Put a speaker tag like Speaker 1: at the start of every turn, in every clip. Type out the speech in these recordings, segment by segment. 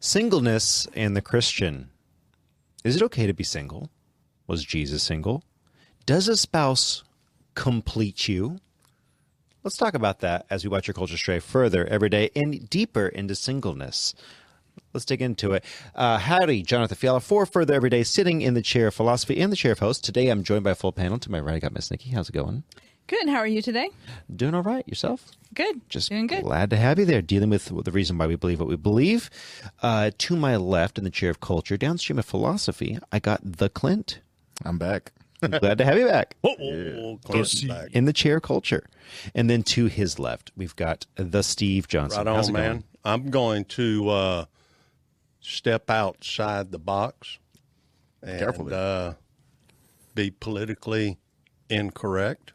Speaker 1: Singleness and the Christian. Is it okay to be single? Was Jesus single? Does a spouse complete you? Let's talk about that as we watch your culture stray further every day and deeper into singleness. Let's dig into it. Howdy, Jonathan Fiala for Further Every Day, sitting in the chair of philosophy and the chair of host. Today I'm joined by a full panel. To my right, I got Miss Nikki. How's it going?
Speaker 2: Good. How are you today?
Speaker 1: Doing all right. Yourself?
Speaker 2: Good.
Speaker 1: Just
Speaker 2: doing good.
Speaker 1: Glad to have you there, dealing with the reason why we believe what we believe. To my left, in the chair of culture, downstream of philosophy, I got the Clint.
Speaker 3: I'm back.
Speaker 1: Glad to have you back.
Speaker 3: Clint's back.
Speaker 1: In the chair of culture. And then to his left, we've got the Steve Johnson.
Speaker 4: Right
Speaker 1: How's
Speaker 4: on,
Speaker 1: it
Speaker 4: man.
Speaker 1: going?
Speaker 4: I'm going to step outside the box and
Speaker 3: Careful,
Speaker 4: be politically incorrect.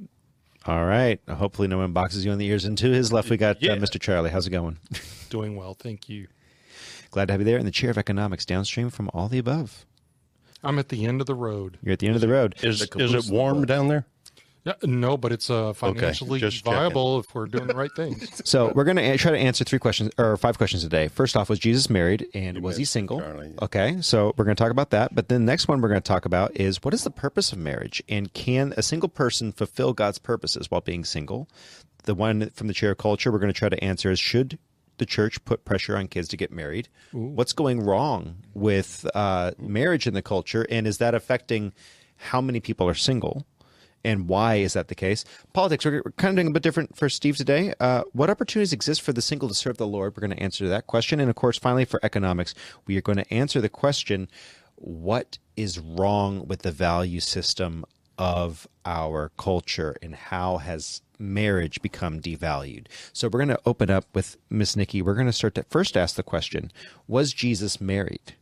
Speaker 1: All right. Hopefully no one boxes you on the ears. And to his left, we got Mr. Charlie. How's it going?
Speaker 5: Doing well, thank you.
Speaker 1: Glad to have you there in the chair of economics, downstream from all the above.
Speaker 5: I'm at the end of the road.
Speaker 1: You're at the end of the road.
Speaker 4: Is it warm down there?
Speaker 5: Yeah, no, but it's financially
Speaker 4: just
Speaker 5: viable if we're doing the right things.
Speaker 1: So we're going to try to answer 5 questions today. First off, was Jesus married and was he single?
Speaker 4: Charlie.
Speaker 1: Okay, so we're going to talk about that. But then the next one we're going to talk about is what is the purpose of marriage? And can a single person fulfill God's purposes while being single? The one from the chair of culture we're going to try to answer is, should the church put pressure on kids to get married?
Speaker 5: Ooh.
Speaker 1: What's going wrong with marriage in the culture? And is that affecting how many people are single? And why is that the case? Politics, we're kind of doing a bit different for Steve today. What opportunities exist for the single to serve the Lord? We're going to answer that question. And of course, finally, for economics, we are going to answer the question, what is wrong with the value system of our culture and how has marriage become devalued? So we're going to open up with Miss Nikki. We're going to start to first ask the question, was Jesus married?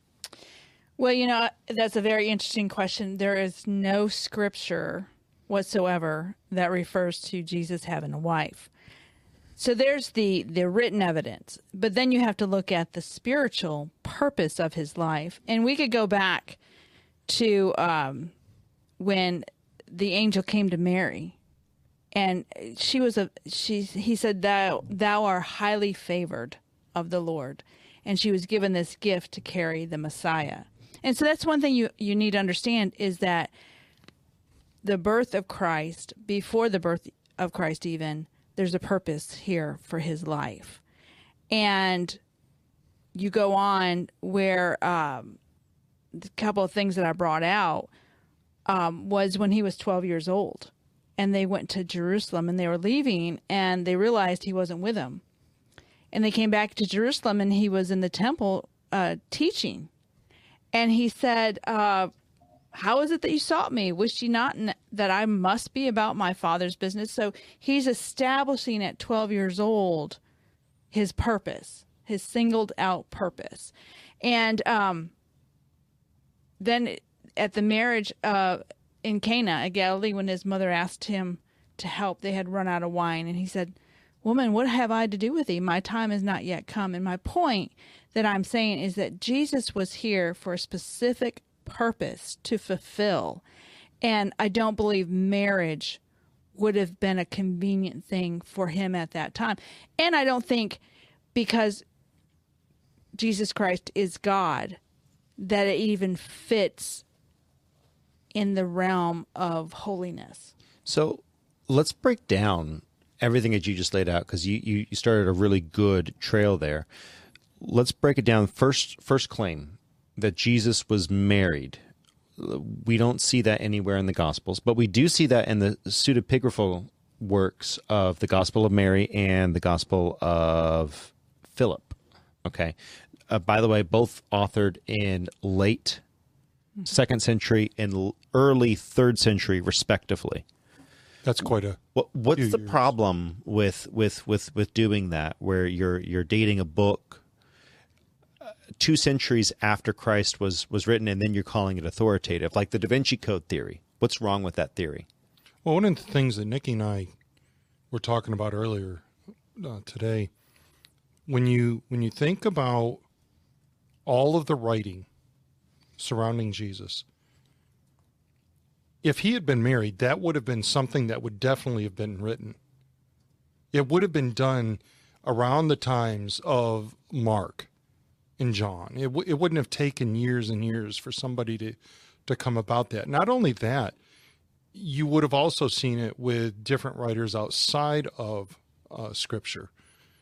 Speaker 2: Well, that's a very interesting question. There is no scripture whatsoever that refers to Jesus having a wife. So there's the written evidence, but then you have to look at the spiritual purpose of his life. And we could go back to when the angel came to Mary, and he said, thou art highly favored of the Lord. And she was given this gift to carry the Messiah. And so that's one thing you need to understand, is that the birth of Christ, before the birth of Christ even, there's a purpose here for his life. And you go on where a couple of things that I brought out was when he was 12 years old. And they went to Jerusalem and they were leaving and they realized he wasn't with them. And they came back to Jerusalem and he was in the temple teaching. And he said, how is it that you sought me? Wist ye not that I must be about my Father's business? So he's establishing at 12 years old his purpose, his singled out purpose. And then at the marriage in Cana of Galilee, when his mother asked him to help, they had run out of wine. And he said, woman, what have I to do with thee? My time is not yet come. And my point that I'm saying is that Jesus was here for a specific purpose to fulfill. And I don't believe marriage would have been a convenient thing for him at that time. And I don't think because Jesus Christ is God that it even fits in the realm of holiness.
Speaker 1: So let's break down everything that you just laid out, because you started a really good trail there. Let's break it down. First claim, that Jesus was married. We don't see that anywhere in the Gospels, but we do see that in the pseudepigraphal works of the Gospel of Mary and the Gospel of Philip. Okay. By the way, both authored in late 2nd century and early 3rd century, respectively.
Speaker 5: That's quite a.
Speaker 1: What's the problem with doing that, where you're dating a book 2 centuries after Christ was written, and then you're calling it authoritative, like the Da Vinci Code theory? What's wrong with that theory?
Speaker 5: Well, one of the things that Nikki and I were talking about earlier today, when you think about all of the writing surrounding Jesus, if he had been married, that would have been something that would definitely have been written. It would have been done around the times of Mark in John. It wouldn't have taken years and years for somebody to come about that. Not only that, you would have also seen it with different writers outside of Scripture.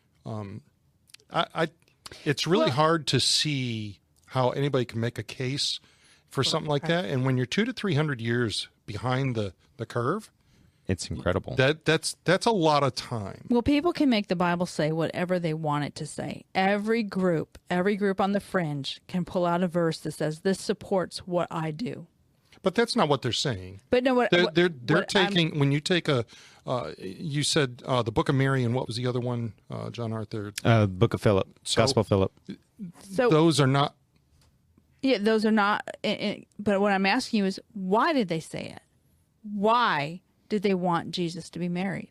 Speaker 5: It's really hard to see how anybody can make a case for something like that. And when you're 200 to 300 years behind the curve,
Speaker 1: It's incredible.
Speaker 5: that's a lot of time.
Speaker 2: Well, people can make the Bible say whatever they want it to say. Every group on the fringe can pull out a verse that says this supports what I do.
Speaker 5: But that's not what they're saying.
Speaker 2: But no,
Speaker 5: They're taking, when you take you said the Book of Mary, and what was the other one, John Arthur?
Speaker 1: Book of Philip, Gospel of Philip.
Speaker 2: So
Speaker 5: Those are not.
Speaker 2: yeah, those are not. But what I'm asking you is, why did they say it? Why did they want Jesus to be married?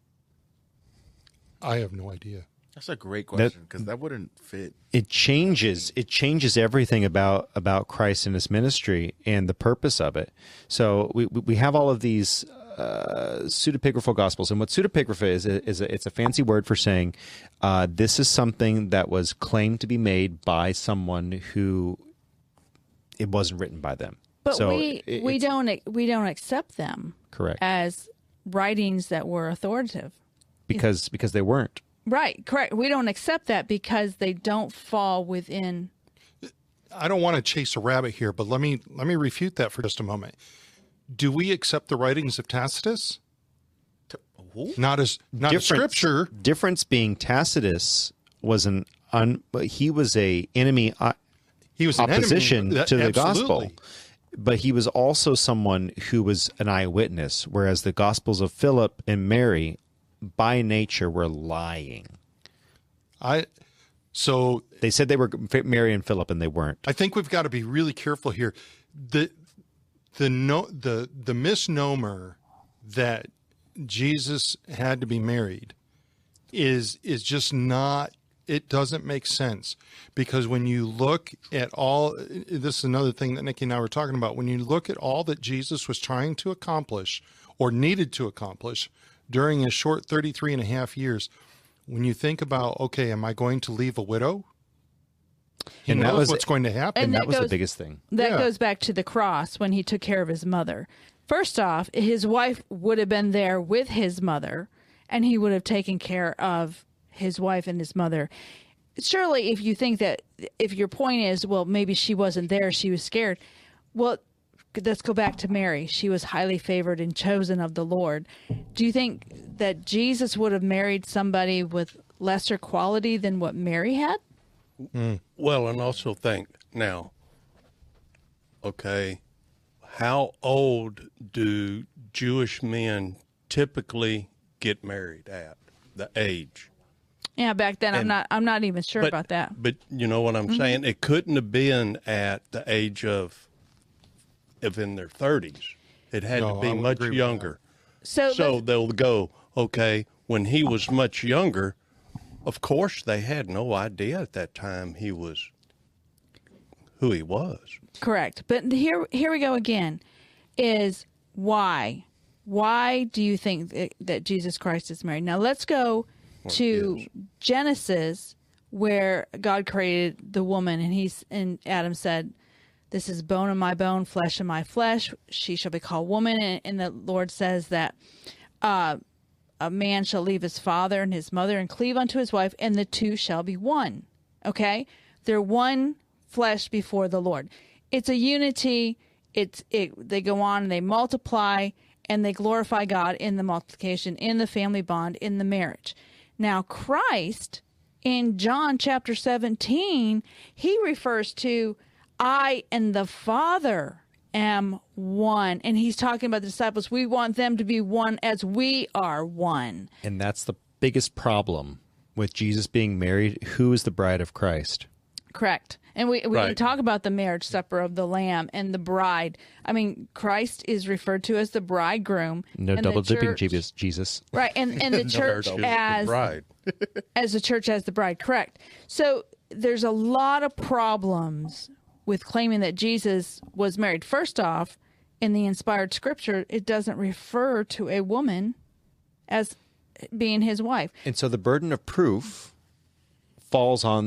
Speaker 5: I have no idea.
Speaker 3: That's a great question because that wouldn't fit.
Speaker 1: It changes everything about Christ and his ministry and the purpose of it. So we have all of these pseudepigraphal gospels, and what pseudepigrapha is it's a fancy word for saying this is something that was claimed to be made by someone who it wasn't written by them.
Speaker 2: But
Speaker 1: So
Speaker 2: we don't accept them
Speaker 1: correct
Speaker 2: as writings that were authoritative.
Speaker 1: because they weren't.
Speaker 2: Right, correct. We don't accept that because they don't fall within.
Speaker 5: I don't want to chase a rabbit here, but let me refute that for just a moment. Do we accept the writings of Tacitus? Not as Scripture.
Speaker 1: Difference being Tacitus was he was a enemy.
Speaker 5: He was an
Speaker 1: opposition
Speaker 5: enemy.
Speaker 1: to the
Speaker 5: Absolutely.
Speaker 1: gospel, but he was also someone who was an eyewitness, whereas the Gospels of Philip and Mary by nature were lying.
Speaker 5: So
Speaker 1: They said they were Mary and Philip, and they weren't.
Speaker 5: I think we've got to be really careful here. The misnomer that Jesus had to be married is just not. It doesn't make sense, because when you look at all, this is another thing that Nikki and I were talking about. When you look at all that Jesus was trying to accomplish or needed to accomplish during his short 33 and a half years, when you think about, okay, am I going to leave a widow? He
Speaker 1: And that
Speaker 5: knows
Speaker 1: was
Speaker 5: what's going to happen.
Speaker 1: And that was the
Speaker 2: goes-
Speaker 1: biggest thing.
Speaker 2: That
Speaker 5: Yeah.
Speaker 2: goes back to the cross when he took care of his mother. First off, his wife would have been there with his mother, and he would have taken care of his wife and his mother. Surely, if you think that, if your point is, well, maybe she wasn't there, she was scared. Well, let's go back to Mary. She was highly favored and chosen of the Lord. Do you think that Jesus would have married somebody with lesser quality than what Mary had?
Speaker 4: Well, and also think now, okay, how old do Jewish men typically get married at? The age.
Speaker 2: Yeah, back then I'm not even sure about that.
Speaker 4: But you know what I'm saying? It couldn't have been at the age of in their 30s. It had
Speaker 5: No,
Speaker 4: to
Speaker 5: I
Speaker 4: be
Speaker 5: would
Speaker 4: much
Speaker 5: agree with
Speaker 4: younger.
Speaker 2: So
Speaker 4: They'll go, okay, when he was much younger, of course they had no idea at that time who he was.
Speaker 2: correct. But here we go again. Is why? Why do you think that Jesus Christ is married? Now let's go to Genesis, where God created the woman, and Adam said, "This is bone of my bone, flesh of my flesh. She shall be called woman." And the Lord says that a man shall leave his father and his mother and cleave unto his wife, and the two shall be one. Okay, they're one flesh before the Lord. It's a unity. They go on and they multiply and they glorify God in the multiplication, in the family bond, in the marriage. Now, Christ, in John chapter 17, he refers to, I and the Father am one. And he's talking about the disciples. We want them to be one as we are one.
Speaker 1: And that's the biggest problem with Jesus being married. Who is the bride of Christ?
Speaker 2: Correct. And we can
Speaker 4: Right.
Speaker 2: talk about the marriage supper of the Lamb and the bride. I mean, Christ is referred to as the bridegroom.
Speaker 1: No
Speaker 2: and the
Speaker 1: double dipping,
Speaker 2: church-
Speaker 1: Jesus.
Speaker 2: Right, and the church
Speaker 4: Is
Speaker 2: as
Speaker 4: the bride.
Speaker 2: as the church as the bride. Correct. So there's a lot of problems with claiming that Jesus was married. First off, in the inspired scripture, it doesn't refer to a woman as being his wife.
Speaker 1: And so the burden of proof falls on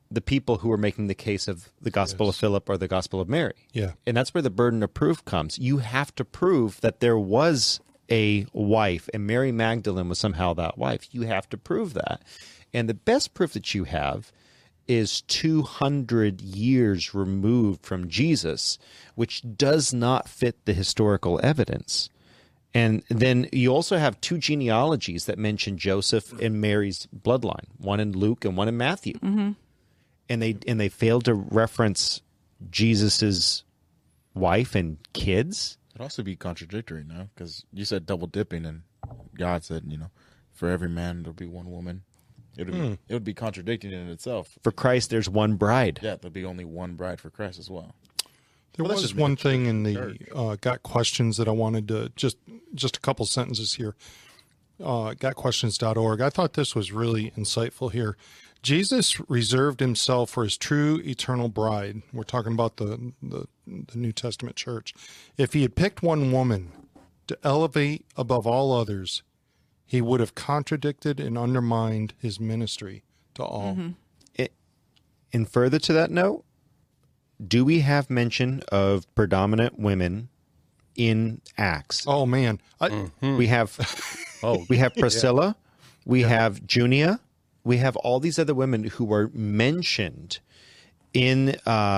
Speaker 1: the people who are making the case of the Gospel of Philip or the Gospel of Mary.
Speaker 5: Yeah.
Speaker 1: And that's where the burden of proof comes. You have to prove that there was a wife, and Mary Magdalene was somehow that wife. You have to prove that. And the best proof that you have is 200 years removed from Jesus, which does not fit the historical evidence. And then you also have two genealogies that mention Joseph and Mary's bloodline, one in Luke and one in Matthew.
Speaker 2: Mm-hmm.
Speaker 1: And they failed to reference Jesus's wife and kids.
Speaker 3: It'd also be contradictory, no? Because you said double dipping, and God said, for every man there'll be one woman. It would be contradicting in itself.
Speaker 1: For Christ, there's one bride.
Speaker 3: Yeah, there'll be only one bride for Christ as well.
Speaker 5: There
Speaker 3: Well, that's
Speaker 5: was
Speaker 3: just
Speaker 5: one
Speaker 3: making
Speaker 5: thing in
Speaker 3: church.
Speaker 5: the got questions that I wanted to just a couple sentences here. Gotquestions.org. I thought this was really insightful here. Jesus reserved himself for his true eternal bride. We're talking about the New Testament church. If he had picked one woman to elevate above all others, he would have contradicted and undermined his ministry to all.
Speaker 2: Mm-hmm.
Speaker 1: And further to that note, do we have mention of predominant women in Acts?
Speaker 5: Oh man,
Speaker 1: We have we have Priscilla, we have Junia, we have all these other women who were mentioned in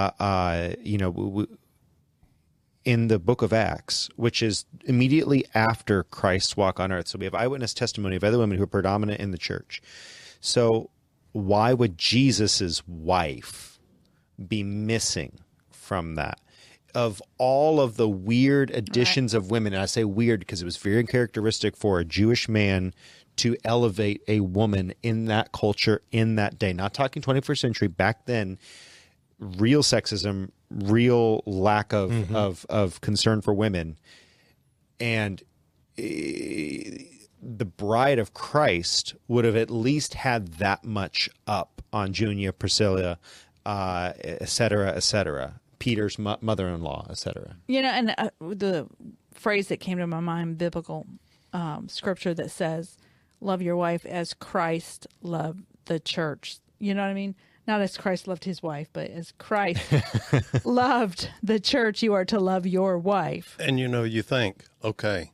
Speaker 1: in the book of Acts, which is immediately after Christ's walk on earth. So we have eyewitness testimony of other women who are predominant in the church. So why would Jesus's wife be missing from that? Of all of the weird additions of women, and I say weird because it was very characteristic for a Jewish man to elevate a woman in that culture in that day. Not talking 21st century, back then, real sexism, real lack of concern for women. And the bride of Christ would have at least had that much up on Junia, Priscilla, et cetera, Peter's mother-in-law, et cetera.
Speaker 2: And the phrase that came to my mind, biblical scripture that says, love your wife as Christ loved the church. You know what I mean? Not as Christ loved his wife, but as Christ loved the church, you are to love your wife.
Speaker 4: And you think, okay,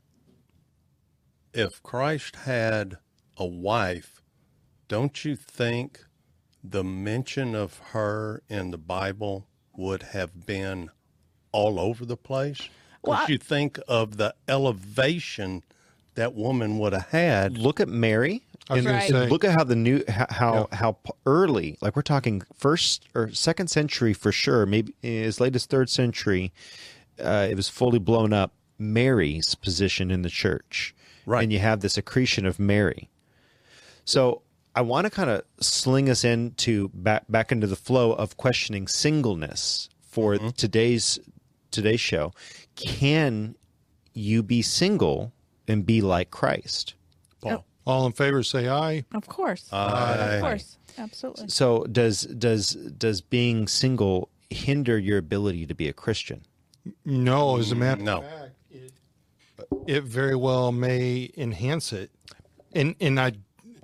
Speaker 4: if Christ had a wife, don't you think the mention of her in the Bible would have been all over the place? Because you think of the elevation that woman would have had.
Speaker 1: Look at Mary.
Speaker 5: I was
Speaker 1: And
Speaker 5: gonna say-
Speaker 1: look at how early, like we're talking first or second century for sure, maybe as late as third century, it was fully blown up, Mary's position in the church.
Speaker 4: Right.
Speaker 1: And you have this accretion of Mary. So I want to kind of sling us into back into the flow of questioning singleness for today's show. Can you be single and be like Christ?
Speaker 4: Paul.
Speaker 5: All in favor, say aye.
Speaker 2: Of course.
Speaker 4: Aye.
Speaker 2: Of course. Absolutely.
Speaker 1: So does being single hinder your ability to be a Christian?
Speaker 5: No, as a matter
Speaker 4: No.
Speaker 5: of fact, it very well may enhance it. And I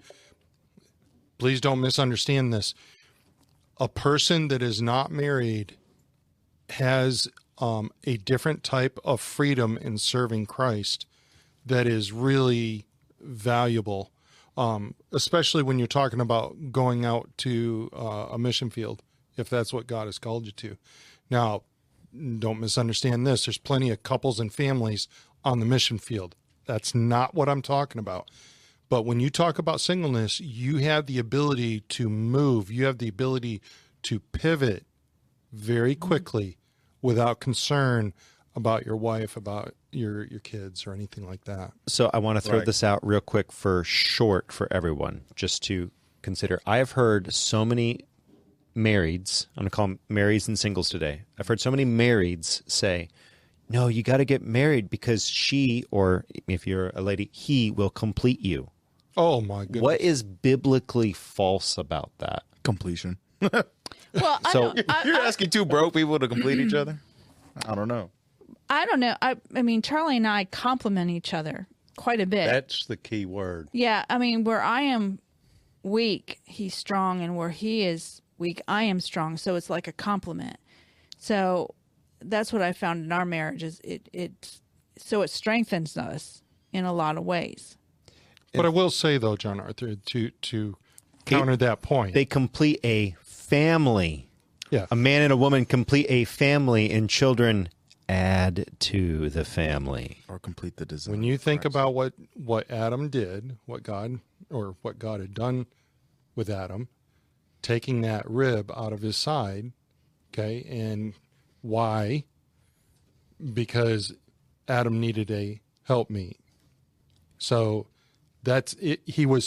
Speaker 5: please don't misunderstand this. A person that is not married has a different type of freedom in serving Christ that is really valuable, especially when you're talking about going out to a mission field, if that's what God has called you to. Now, don't misunderstand this. There's plenty of couples and families on the mission field. That's not what I'm talking about. But when you talk about singleness, you have the ability to move. You have the ability to pivot very quickly without concern about your wife, about your kids, or anything like that.
Speaker 1: So I want to throw
Speaker 4: Right.
Speaker 1: this out real quick for everyone, just to consider. I have heard so many marrieds, I'm going to call them marrieds and singles today. I've heard so many marrieds say, no, you got to get married because she, or if you're a lady, he will complete you.
Speaker 5: Oh, my goodness.
Speaker 1: What is biblically false about that?
Speaker 3: Completion.
Speaker 2: Well,
Speaker 1: So-
Speaker 3: You're asking two broke people to complete each other? I don't know.
Speaker 2: I don't know. I mean, Charlie and I complement each other quite a bit.
Speaker 4: That's the key word.
Speaker 2: Yeah, I mean, where I am weak, he's strong, and where he is weak, I am strong. So it's like a compliment. So that's what I found in our marriage is it strengthens us in a lot of ways.
Speaker 5: But I will say, though, John Arthur, to counter that point.
Speaker 1: They complete a family.
Speaker 5: Yeah.
Speaker 1: A man and a woman complete a family, and children add to the family.
Speaker 3: Or complete the design.
Speaker 5: When you think about what Adam did, what God had done with Adam, taking that rib out of his side, okay, and why? Because Adam needed a helpmeet. So that's it.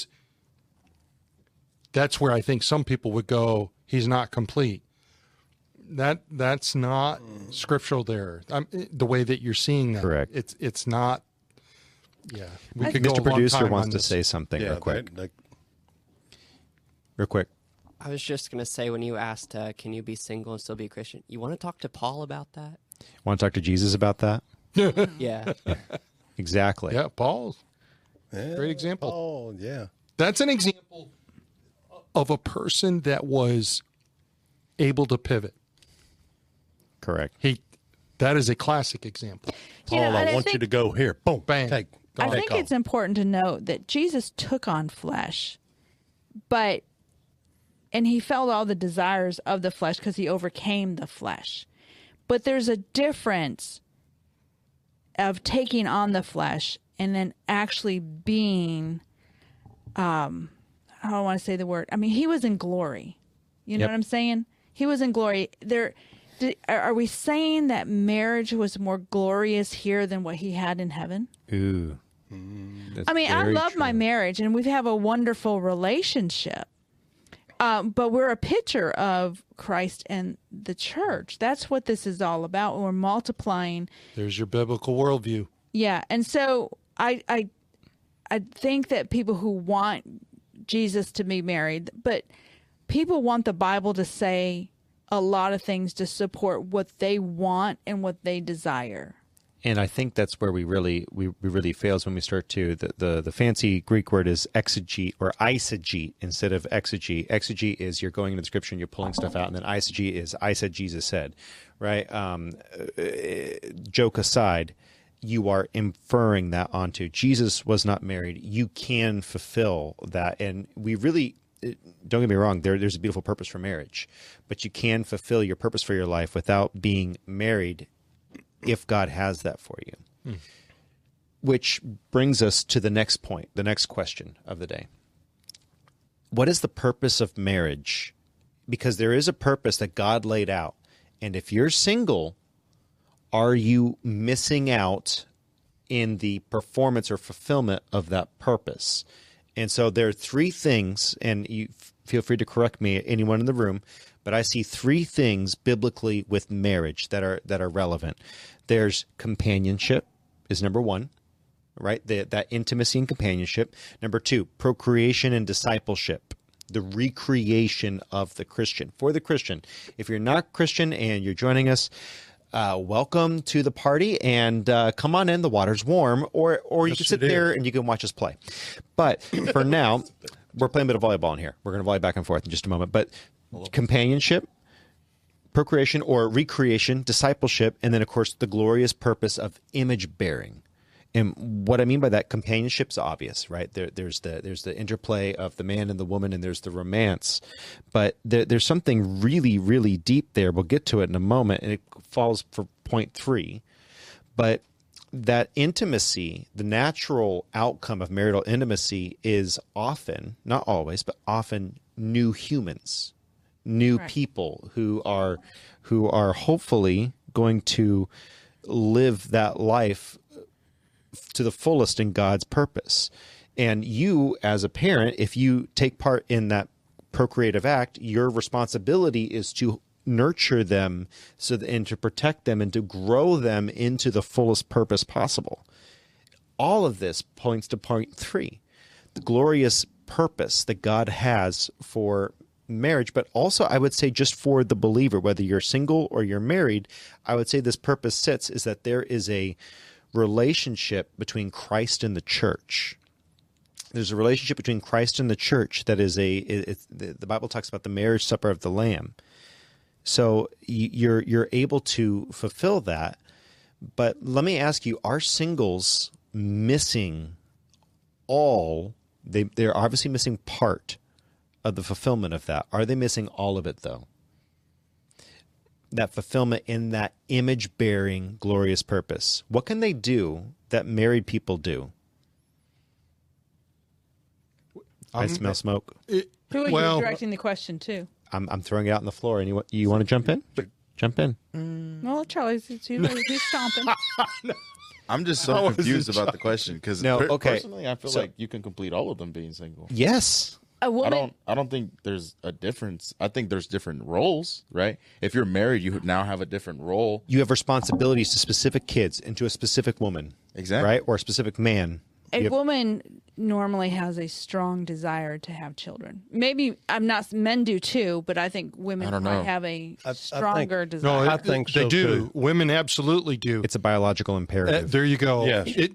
Speaker 5: That's where I think some people would go, he's not complete. That's not scriptural there. The way that you're seeing that.
Speaker 1: Correct.
Speaker 5: It's not. Yeah. We could
Speaker 1: Mr.
Speaker 5: go a long
Speaker 1: Producer
Speaker 5: time
Speaker 1: wants
Speaker 5: on
Speaker 1: to
Speaker 5: this.
Speaker 1: say something real quick. Real quick.
Speaker 6: I was just going to say, when you asked, can you be single and still be a Christian? You want to talk to Paul about that?
Speaker 1: Want to talk to Jesus about that?
Speaker 6: Yeah.
Speaker 1: Exactly.
Speaker 5: Yeah, Paul.
Speaker 4: Yeah.
Speaker 5: Great example.
Speaker 4: Oh, yeah.
Speaker 5: That's an example of a person that was able to pivot.
Speaker 1: Correct.
Speaker 5: That is a classic example.
Speaker 2: You know,
Speaker 4: Paul,
Speaker 2: and
Speaker 4: I
Speaker 2: I
Speaker 4: want you
Speaker 2: think-
Speaker 4: to go here. Boom.
Speaker 5: Bang.
Speaker 4: Take.
Speaker 2: I
Speaker 4: take
Speaker 2: think
Speaker 4: off.
Speaker 2: it's important to note that Jesus took on flesh, and he felt all the desires of the flesh because he overcame the flesh. But there's a difference of taking on the flesh and then actually being, I don't want to say the word. I mean, he was in glory. You know
Speaker 1: Yep.
Speaker 2: what I'm saying? He was in glory. Are we saying that marriage was more glorious here than what he had in heaven?
Speaker 1: Ooh. That's
Speaker 2: I mean, I
Speaker 1: very
Speaker 2: love
Speaker 1: true.
Speaker 2: my marriage, and we have a wonderful relationship. But we're a picture of Christ and the church. That's what this is all about. We're multiplying.
Speaker 5: There's your biblical worldview.
Speaker 2: Yeah, and so I think that people who want Jesus to be married, but people want the Bible to say a lot of things to support what they want and what they desire.
Speaker 1: And I think that's where we really fails when we start to the fancy Greek word is exegete or eisegete instead of exegete. Exegete is you're going into the scripture and you're pulling stuff out, and then eisegete is I said, Jesus said, right? Joke aside, you are inferring that onto Jesus was not married. You can fulfill that, and we really. Don't get me wrong, there's a beautiful purpose for marriage, but you can fulfill your purpose for your life without being married if God has that for you. Which brings us to the next point, the next question of the day. What is the purpose of marriage? Because there is a purpose that God laid out. And if you're single, are you missing out in the performance or fulfillment of that purpose? And so there are three things, and you feel free to correct me, anyone in the room, but I see three things biblically with marriage that are relevant. There's companionship is number one, right? That intimacy and companionship. Number two, procreation and discipleship, the recreation of the Christian. For the Christian, if you're not Christian and you're joining us, welcome to the party, and come on in. The water's warm, or you
Speaker 4: Yes,
Speaker 1: can sit
Speaker 4: it
Speaker 1: there
Speaker 4: is.
Speaker 1: and you can watch us play. But for now, we're playing a bit of volleyball in here. We're going to volley back and forth in just a moment. But companionship, procreation or recreation, discipleship, and then, of course, the glorious purpose of image bearing. And what I mean by that, companionship's obvious, right? There's the interplay of the man and the woman, and there's the romance. But there's something really, really deep there. We'll get to it in a moment, and it falls for point 3. But that intimacy, the natural outcome of marital intimacy is often, not always, but often new humans, new
Speaker 2: Right.
Speaker 1: people who are hopefully going to live that life to the fullest in God's purpose. And you, as a parent, if you take part in that procreative act, your responsibility is to nurture them and to protect them and to grow them into the fullest purpose possible. All of this points to point 3, the glorious purpose that God has for marriage, but also I would say just for the believer, whether you're single or you're married, I would say this purpose sits is that there is a relationship between Christ and the church. There's a relationship between Christ and the church that is the Bible talks about the marriage supper of the Lamb. So you're able to fulfill that. But let me ask you, are singles missing they're obviously missing part of the fulfillment of that. Are they missing all of it, though? That fulfillment in that image-bearing, glorious purpose. What can they do that married people do? I smell smoke.
Speaker 2: Who are you directing the question to?
Speaker 1: I'm throwing it out on the floor. And you want to jump in? Jump in.
Speaker 2: Well, Charlie's he's stomping.
Speaker 3: I'm just so confused about the question because personally, I feel like you can complete all of them being single.
Speaker 1: Yes.
Speaker 2: A woman.
Speaker 3: I don't think there's a difference. I think there's different roles, right? If you're married, you now have a different role.
Speaker 1: You have responsibilities to specific kids and to a specific woman.
Speaker 3: Exactly.
Speaker 1: Right? Or a specific man.
Speaker 2: A woman normally has a strong desire to have children. Maybe men do too, but I think women might have a stronger desire.
Speaker 5: No,
Speaker 4: I think
Speaker 5: they
Speaker 4: so,
Speaker 5: do.
Speaker 4: too.
Speaker 5: Women absolutely do.
Speaker 1: It's a biological imperative.
Speaker 5: There you go.
Speaker 4: Yes.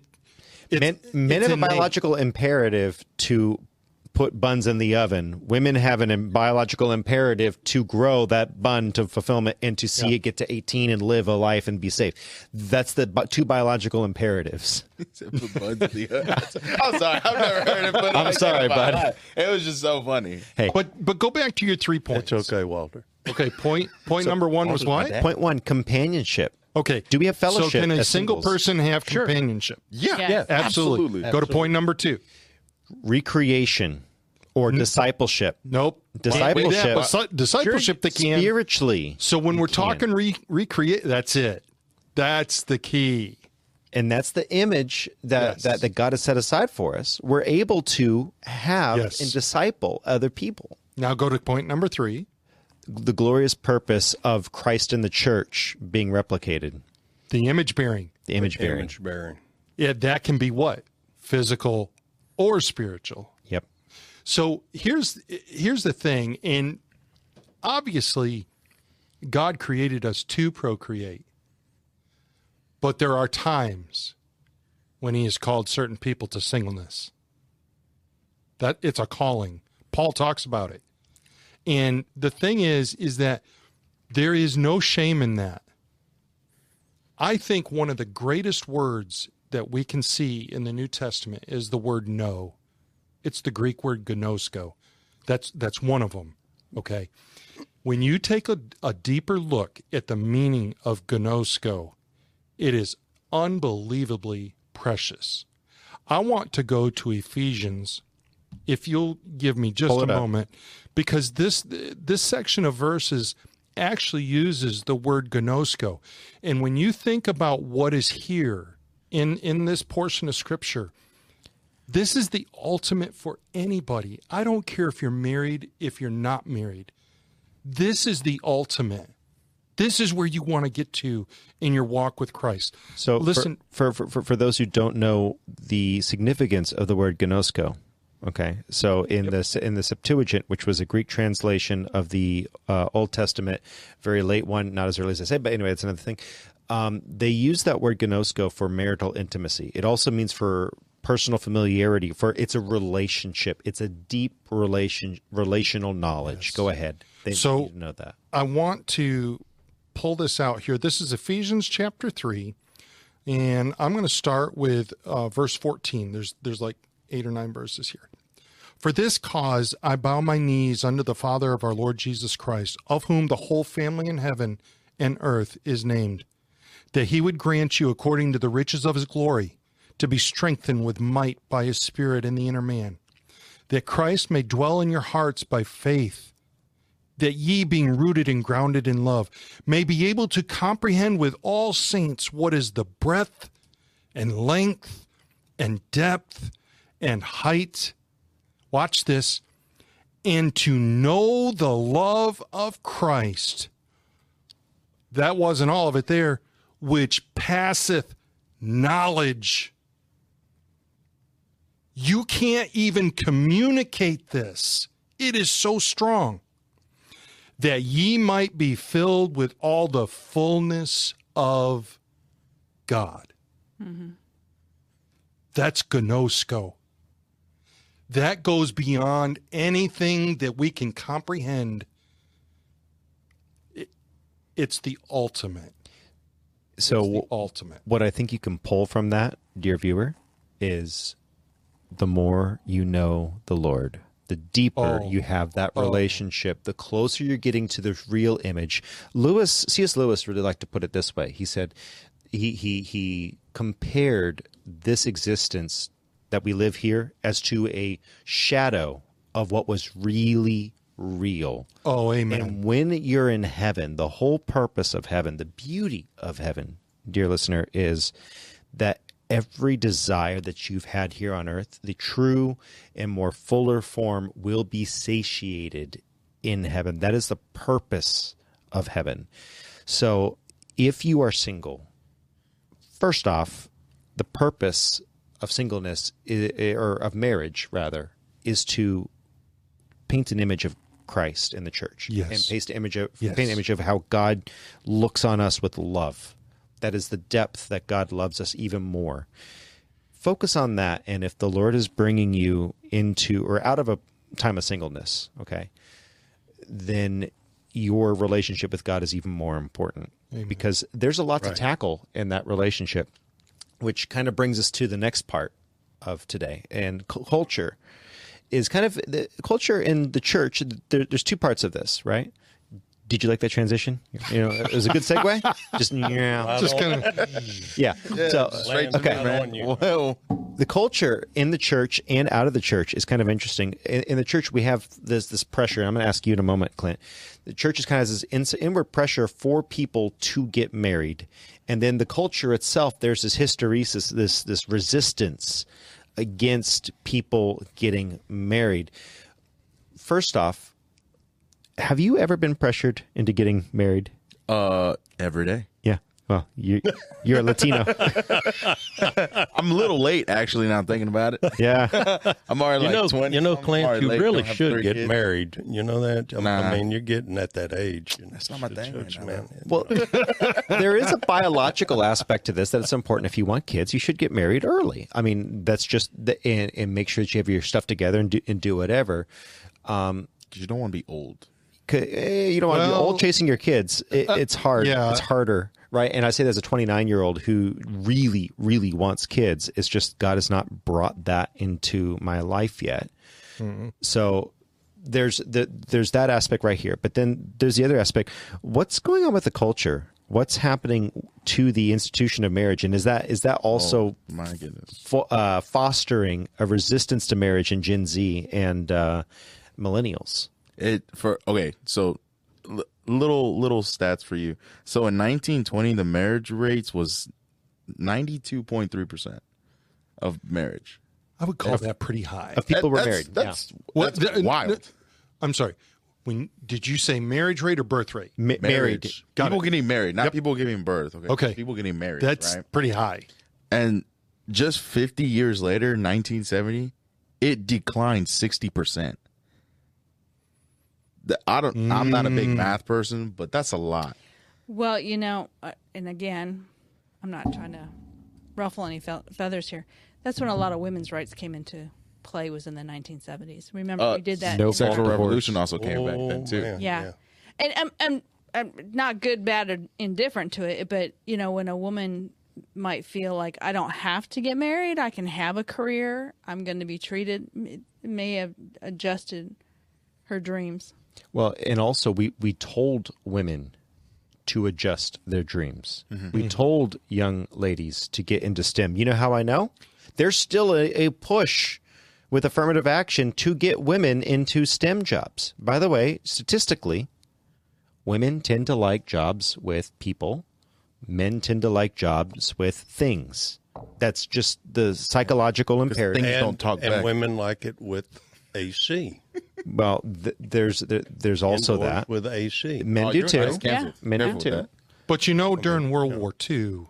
Speaker 1: Men have a biological imperative to put buns in the oven. Women have a biological imperative to grow that bun to fulfillment and to see it get to 18 and live a life and be safe. That's the two biological imperatives.
Speaker 3: I'm sorry. I've never heard it. But
Speaker 1: I'm sorry, bud.
Speaker 3: It was just so funny.
Speaker 1: Hey,
Speaker 5: But go back to your 3 points.
Speaker 4: It's okay, Walter.
Speaker 5: Okay, point number one was what?
Speaker 1: point one, companionship.
Speaker 5: Okay.
Speaker 1: Do we have fellowship?
Speaker 5: So can a
Speaker 1: as
Speaker 5: single
Speaker 1: singles?
Speaker 5: person have companionship?
Speaker 3: Yeah,
Speaker 2: Yes.
Speaker 5: Absolutely. Go to point number 2.
Speaker 1: Recreation or discipleship?
Speaker 5: Nope.
Speaker 1: Discipleship.
Speaker 5: Discipleship they can.
Speaker 1: Spiritually.
Speaker 5: So when we're
Speaker 1: can.
Speaker 5: talking recreate, that's it. That's the key.
Speaker 1: And that's the image that God has set aside for us. We're able to have and disciple other people.
Speaker 5: Now go to point number 3.
Speaker 1: The glorious purpose of Christ in the church being replicated.
Speaker 5: The image bearing.
Speaker 1: The image bearing.
Speaker 4: Image bearing.
Speaker 5: Yeah, that can be what? Physical or spiritual.
Speaker 1: Yep.
Speaker 5: So here's the thing, and obviously God created us to procreate. But there are times when he has called certain people to singleness. That it's a calling. Paul talks about it. And the thing is that there is no shame in that. I think one of the greatest words that we can see in the New Testament is the word no. It's the Greek word gnosko. That's one of them, okay? When you take a deeper look at the meaning of gnosko, it is unbelievably precious. I want to go to Ephesians, if you'll give me just a moment, because this section of verses actually uses the word gnosko. And when you think about what is here in this portion of Scripture, this is the ultimate for anybody. I don't care if you're married, if you're not married. This is the ultimate. This is where you want to get to in your walk with Christ.
Speaker 1: So
Speaker 5: listen,
Speaker 1: for those who don't know the significance of the word gnosko, okay. So in the Septuagint, which was a Greek translation of the Old Testament, very late one, not as early as I say, but anyway, it's another thing. They use that word gnosko for marital intimacy. It also means for personal familiarity. It's a relationship. It's a deep relational knowledge. Yes. Go ahead. They need to know that.
Speaker 5: I want to pull this out here. This is Ephesians chapter 3, and I'm going to start with verse 14. There's like 8 or 9 verses here. For this cause I bow my knees unto the Father of our Lord Jesus Christ, of whom the whole family in heaven and earth is named, that he would grant you according to the riches of his glory to be strengthened with might by his Spirit in the inner man, that Christ may dwell in your hearts by faith, that ye, being rooted and grounded in love, may be able to comprehend with all saints what is the breadth and length and depth and height. Watch this. And to know the love of Christ. That wasn't all of it there. Which passeth knowledge. You can't even communicate this. It is so strong. That ye might be filled with all the fullness of God. Mm-hmm. That's gnosko. that goes beyond anything that we can comprehend. It's the ultimate.
Speaker 1: So
Speaker 5: The ultimate.
Speaker 1: what I think you can pull from that, dear viewer, is the more you know the Lord, the deeper
Speaker 5: Oh.
Speaker 1: you have that relationship, the closer you're getting to the real image. C.S. Lewis really liked to put it this way. He said he compared this existence that we live here as to a shadow of what was really real.
Speaker 5: Oh, amen.
Speaker 1: And when you're in heaven, the whole purpose of heaven, the beauty of heaven, dear listener, is that every desire that you've had here on earth, the true and more fuller form, will be satiated in heaven. That is the purpose of heaven. So if you are single, first off, the purpose of singleness, or of marriage, rather, is to paint an image of Christ in the church.
Speaker 5: Yes.
Speaker 1: And paint
Speaker 5: Yes.
Speaker 1: an image of how God looks on us with love. That is the depth that God loves us even more. Focus on that, and if the Lord is bringing you into or out of a time of singleness, okay, then your relationship with God is even more important.
Speaker 5: Amen.
Speaker 1: Because there's a lot to tackle in that relationship, which kind of brings us to the next part of today. And culture is kind of the culture in the church. There's two parts of this, right? Did you like that transition? You know, it was a good segue. Just
Speaker 5: kind of.
Speaker 1: yeah. So
Speaker 4: Lands
Speaker 1: okay.
Speaker 4: right on you.
Speaker 3: Well,
Speaker 1: The culture in the church and out of the church is kind of interesting. In the church, we have this pressure. I'm going to ask you in a moment, Clint. The church is kind of has this inward pressure for people to get married, and then the culture itself, there's this hysteresis, this resistance against people getting married. First off, have you ever been pressured into getting married?
Speaker 3: every day.
Speaker 1: Yeah. Well, you're a Latino.
Speaker 3: I'm a little late, actually, now I'm thinking about it.
Speaker 1: Yeah.
Speaker 3: I'm already like 20. I'm
Speaker 4: Clint,
Speaker 3: already
Speaker 4: you
Speaker 3: late,
Speaker 4: really
Speaker 3: don't have
Speaker 4: should
Speaker 3: 3
Speaker 4: get
Speaker 3: kids.
Speaker 4: married. You know that?
Speaker 3: Nah.
Speaker 4: I mean, you're getting at that age.
Speaker 3: That's not my thing right now.
Speaker 4: man.
Speaker 1: Well, there is a biological aspect to this that it's important. If you want kids, you should get married early. I mean, that's just and make sure that you have your stuff together and do whatever.
Speaker 3: 'Cause you don't want to be old.
Speaker 1: You don't want to be
Speaker 5: Well,
Speaker 1: old chasing your kids. It's hard.
Speaker 5: yeah.
Speaker 1: It's harder, right? And I say that as a 29-year-old who really, really wants kids. It's just God has not brought that into my life yet.
Speaker 5: Mm-hmm.
Speaker 1: So there's that aspect right here. But then there's the other aspect. What's going on with the culture? What's happening to the institution of marriage? And is that also
Speaker 3: My goodness.
Speaker 1: fostering a resistance to marriage in Gen Z and millennials?
Speaker 3: So little stats for you. So in 1920, the marriage rates was 92.3% of marriage.
Speaker 5: I would call that pretty high.
Speaker 1: Of people were
Speaker 3: That's-
Speaker 1: married.
Speaker 3: That's,
Speaker 5: What-
Speaker 3: that's wild.
Speaker 5: I'm sorry. Did you say marriage rate or birth rate?
Speaker 1: Married.
Speaker 3: Marriage.
Speaker 5: Got
Speaker 3: People
Speaker 5: it.
Speaker 3: getting married, not
Speaker 5: Yep.
Speaker 3: people giving birth. Okay.
Speaker 5: Okay.
Speaker 3: People getting married.
Speaker 5: That's
Speaker 3: right.
Speaker 5: pretty high.
Speaker 3: And just 50 years later, 1970, it declined 60%. I'm not a big math person, but that's a lot.
Speaker 2: Well, you know, and again, I'm not trying to ruffle any feathers here. That's when a lot of women's rights came into play, was in the 1970s. Remember, we did that.
Speaker 1: no
Speaker 2: in
Speaker 1: fault.
Speaker 3: Sexual
Speaker 1: Divorce.
Speaker 3: revolution also came back then
Speaker 4: Oh,
Speaker 3: too.
Speaker 4: man.
Speaker 2: Yeah. And I'm not good, bad, or indifferent to it, but, you know, when a woman might feel like I don't have to get married, I can have a career, I'm going to be treated, may have adjusted her dreams.
Speaker 1: Well, and also we told women to adjust their dreams. We told young ladies to get into STEM. You know how I know? There's still a push with affirmative action to get women into STEM jobs. By the way, statistically, women tend to like jobs with people. Men tend to like jobs with things. That's just the psychological imperative.
Speaker 3: things don't talk
Speaker 4: and
Speaker 3: back.
Speaker 4: women like it with AC.
Speaker 1: Well, there's also
Speaker 4: Indoors
Speaker 1: that.
Speaker 4: with AC.
Speaker 1: Men
Speaker 3: Oh,
Speaker 1: do
Speaker 3: you're
Speaker 1: too.
Speaker 3: right. It's canceled.
Speaker 1: Men do
Speaker 3: Careful with
Speaker 1: too.
Speaker 3: that.
Speaker 5: But you know, during World War II,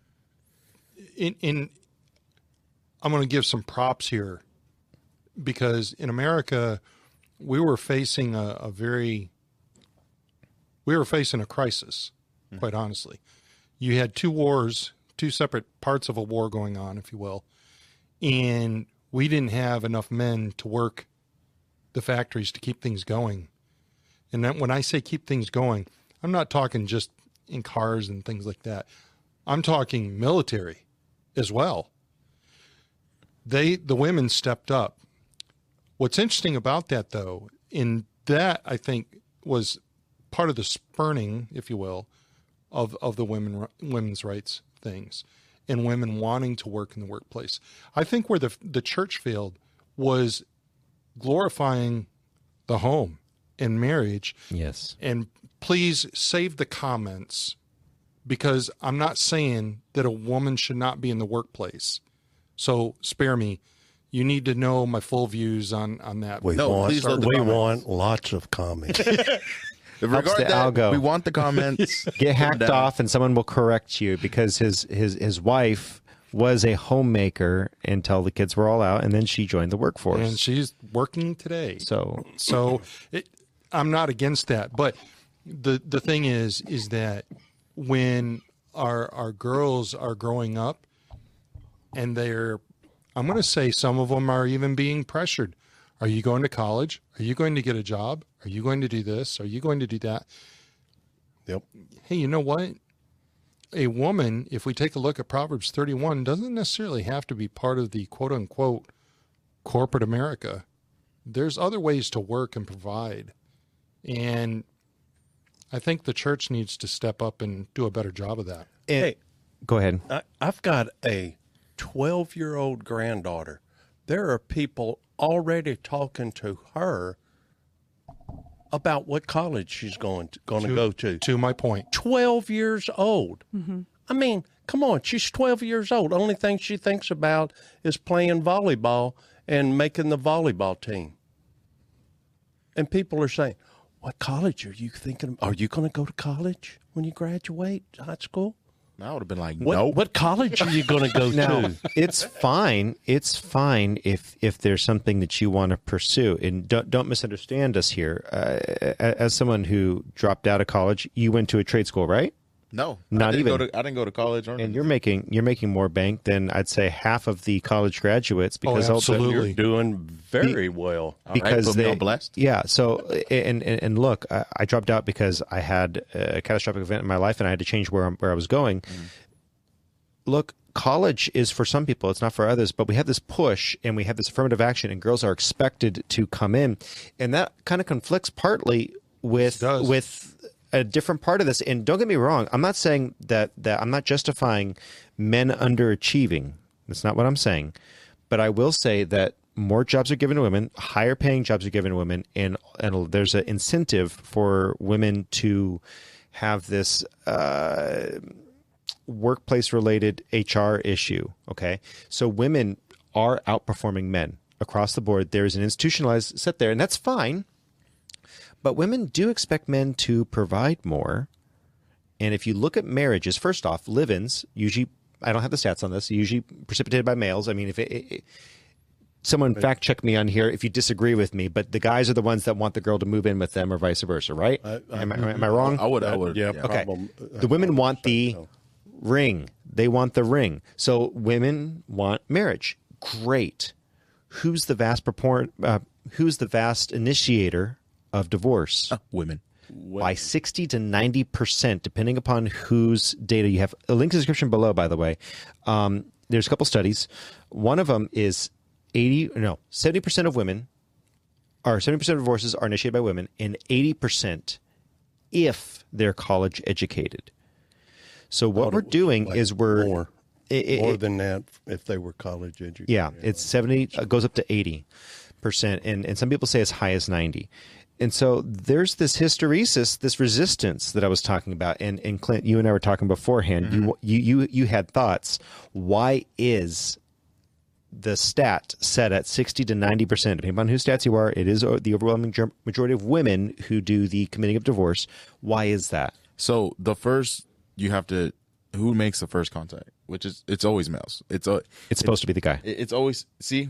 Speaker 5: I'm going to give some props here, because in America, we were facing a crisis, quite honestly. You had two wars, two separate parts of a war going on, if you will. And we didn't have enough men to work the factories to keep things going. And then when I say keep things going, I'm not talking just in cars and things like that. I'm talking military as well. The women stepped up. What's interesting about that, though, in that I think was part of the spurning, if you will, of the women's rights things and women wanting to work in the workplace. I think where the church failed was glorifying the home and marriage.
Speaker 1: Yes.
Speaker 5: And please save the comments, because I'm not saying that a woman should not be in the workplace. So spare me. You need to know my full views on that.
Speaker 4: We
Speaker 3: please load the
Speaker 4: want lots of comments.
Speaker 3: Regard
Speaker 1: the
Speaker 3: that,
Speaker 1: algo.
Speaker 3: we want the comments.
Speaker 1: Get hacked
Speaker 3: down.
Speaker 1: off and someone will correct you, because his wife was a homemaker until the kids were all out, and then she joined the workforce.
Speaker 5: And she's working today.
Speaker 1: So
Speaker 5: I'm not against that. But the thing is that when our girls are growing up, and I'm going to say some of them are even being pressured. Are you going to college? Are you going to get a job? Are you going to do this? Are you going to do that?
Speaker 4: Yep.
Speaker 5: Hey, you know what? A woman, if we take a look at Proverbs 31, doesn't necessarily have to be part of the quote-unquote corporate America. There's other ways to work and provide. And I think the church needs to step up and do a better job of that.
Speaker 4: Hey,
Speaker 1: go ahead.
Speaker 4: I've got a 12-year-old granddaughter. There are people already talking to her about what college she's going to go to.
Speaker 5: To my point.
Speaker 4: 12 years old. Mm-hmm. I mean, come on. She's 12 years old. Only thing she thinks about is playing volleyball and making the volleyball team. And people are saying, what college are you thinking? Are you going to go to college when you graduate high school?
Speaker 3: I would have been like,
Speaker 4: What,
Speaker 3: no.
Speaker 4: what college are you going to go
Speaker 1: Now,
Speaker 4: to?
Speaker 1: it's fine. It's fine if there's something that you want to pursue. And don't misunderstand us here. As someone who dropped out of college, you went to a trade school, right?
Speaker 3: No,
Speaker 1: Not
Speaker 3: I
Speaker 1: even.
Speaker 3: I didn't go to college. Or
Speaker 1: And you're making more bank than I'd say half of the college graduates, because
Speaker 5: absolutely.
Speaker 4: You're doing very well.
Speaker 1: because
Speaker 3: put me
Speaker 1: they
Speaker 3: on blast.
Speaker 1: Yeah. So and look, I dropped out because I had a catastrophic event in my life and I had to change where I was going. Look, college is for some people, it's not for others, but we have this push and we have this affirmative action, and girls are expected to come in, and that kind of conflicts partly with a different part of this. And don't get me wrong, I'm not saying that I'm not justifying men underachieving. That's not what I'm saying. But I will say that more jobs are given to women, higher paying jobs are given to women, and there's an incentive for women to have this workplace related HR issue. Okay. So women are outperforming men across the board. There's an institutionalized set there, and that's fine. But women do expect men to provide more. And if you look at marriages, first off, live-ins, usually, I don't have the stats on this, usually precipitated by males. I mean, if someone fact check me on here if you disagree with me, but the guys are the ones that want the girl to move in with them, or vice versa, right? Am I wrong?
Speaker 3: I would.
Speaker 4: Yeah,
Speaker 1: Okay.
Speaker 4: problem.
Speaker 1: The women want the ring. They want the ring. So women want marriage. Great. Who's the vast initiator of divorce?
Speaker 3: Women.
Speaker 1: By 60 to 90%, depending upon whose data you have. A link in the description below, by the way. There's a couple studies. One of them is 70% of women, or 70% of divorces are initiated by women, and 80% if they're college educated. So what we're doing is we're
Speaker 4: more than that if they were college educated.
Speaker 1: Yeah, it's 70, goes up to 80%, and some people say as high as 90. And so there's this hysteresis, this resistance that I was talking about. And Clint, you and I were talking beforehand. Mm-hmm. You had thoughts. Why is the stat set at 60 to 90%? Depending on whose stats you are, it is the overwhelming majority of women who do the committing of divorce. Why is that?
Speaker 3: So the first, you have to, who makes the first contact? Which is, it's always males. It's
Speaker 1: supposed to be the guy.
Speaker 3: It's always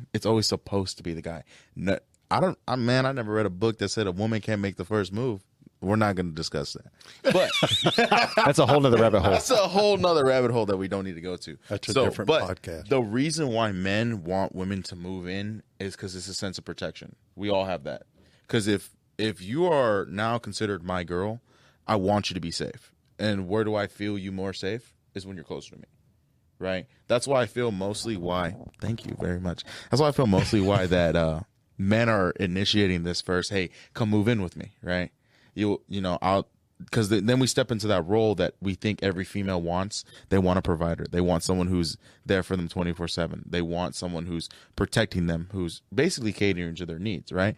Speaker 3: supposed to be the guy. No, I never read a book that said a woman can't make the first move. we're not going to discuss that. But
Speaker 1: That's a whole nother rabbit hole.
Speaker 3: that's a whole nother rabbit hole that we don't need to go to.
Speaker 4: That's a different
Speaker 3: but
Speaker 4: podcast.
Speaker 3: The reason why men want women to move in is because it's a sense of protection. We all have that. Because if you are now considered my girl, I want you to be safe. And where do I feel you more safe? Is when you're closer to me. Right? That's why I feel mostly why. Thank you very much. That's why I feel mostly why that men are initiating this first. Hey, come move in with me. Right? Because then we step into that role that we think every female wants. They want a provider. They want someone who's there for them 24/7. They want someone who's protecting them, who's basically catering to their needs, right?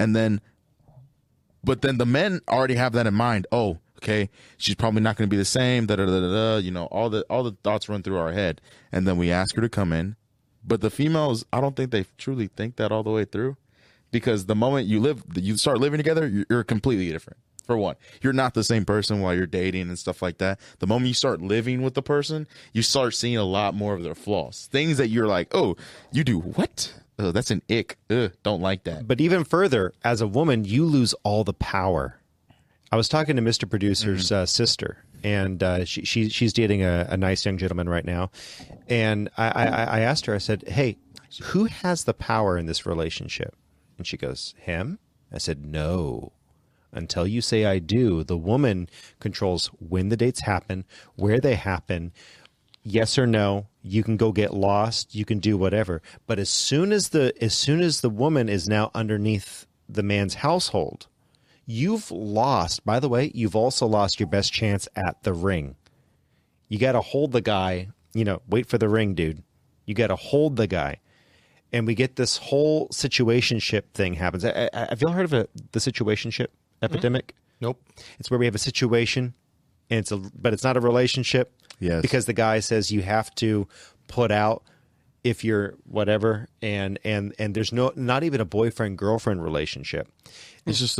Speaker 3: But then the men already have that in mind. Oh, okay, she's probably not going to be the same. All the thoughts run through our head, and then we ask her to come in. But the females, I don't think they truly think that all the way through, because the moment you start living together, you're completely different. For one, you're not the same person while you're dating and stuff like that. The moment you start living with the person, you start seeing a lot more of their flaws. Things that you're like, oh, you do what? Oh, that's an ick. Ugh, don't like that.
Speaker 1: But even further, as a woman, you lose all the power. I was talking to Mr. Producer's sister, and she's dating a nice young gentleman right now. And I asked her, I said, hey, who has the power in this relationship? And she goes, him? I said, no. Until you say I do, the woman controls when the dates happen, where they happen, yes or no. You can go get lost, you can do whatever. But as soon as the woman is now underneath the man's household, you've lost. By the way, you've also lost your best chance at the ring. You got to hold the guy, wait for the ring, dude. You got to hold the guy. And we get this whole situationship thing happens. Have you all heard of the situationship epidemic?
Speaker 5: Nope.
Speaker 1: It's where we have a situation, and but it's not a relationship.
Speaker 3: Yes.
Speaker 1: Because the guy says you have to put out if you're whatever, and there's not even a boyfriend-girlfriend relationship.
Speaker 3: It's just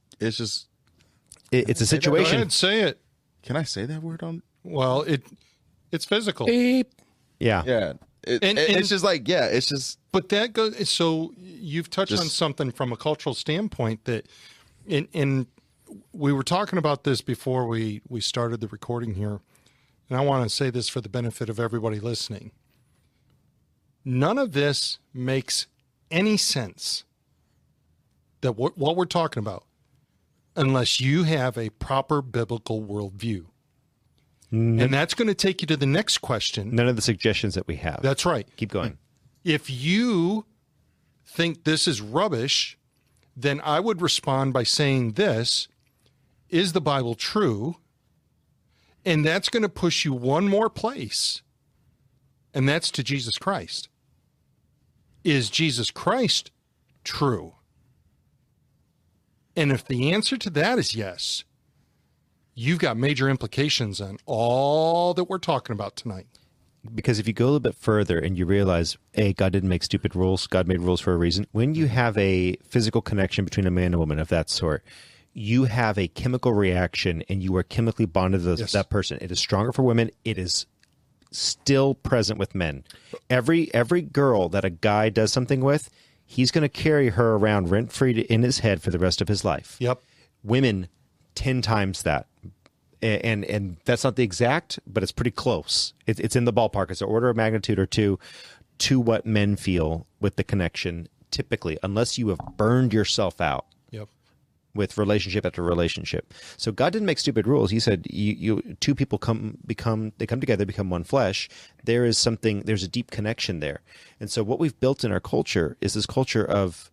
Speaker 1: It's a
Speaker 5: Go
Speaker 1: situation.
Speaker 5: ahead, say it.
Speaker 3: Can I say that word on?
Speaker 5: Well, it's physical.
Speaker 1: Yeah.
Speaker 3: Yeah. It's just like, yeah, it's just.
Speaker 5: But that goes. So you've touched on something from a cultural standpoint that, and we were talking about this before we started the recording here, and I want to say this for the benefit of everybody listening. None of this makes any sense. That what we're talking about, unless you have a proper biblical worldview. And that's going to take you to the next question.
Speaker 1: None of the suggestions that we have.
Speaker 5: That's right.
Speaker 1: Keep going.
Speaker 5: If you think this is rubbish, then I would respond by saying this: is the Bible true? And that's going to push you one more place, and that's to Jesus Christ. Is Jesus Christ true? And if the answer to that is yes, you've got major implications on all that we're talking about tonight.
Speaker 1: Because if you go a little bit further and you realize, A, God didn't make stupid rules. God made rules for a reason. When you have a physical connection between a man and a woman of that sort, you have a chemical reaction and you are chemically bonded to that person. It is stronger for women. It is still present with men. Every girl that a guy does something with, he's going to carry her around rent-free in his head for the rest of his life.
Speaker 5: Yep.
Speaker 1: Women, 10 times that. And that's not the exact, but it's pretty close. It's in the ballpark. It's an order of magnitude or two to what men feel with the connection, typically, unless you have burned yourself out.
Speaker 5: Yep.
Speaker 1: With relationship after relationship. So God didn't make stupid rules. He said you two people come together, become one flesh. There's a deep connection there. And so what we've built in our culture is this culture of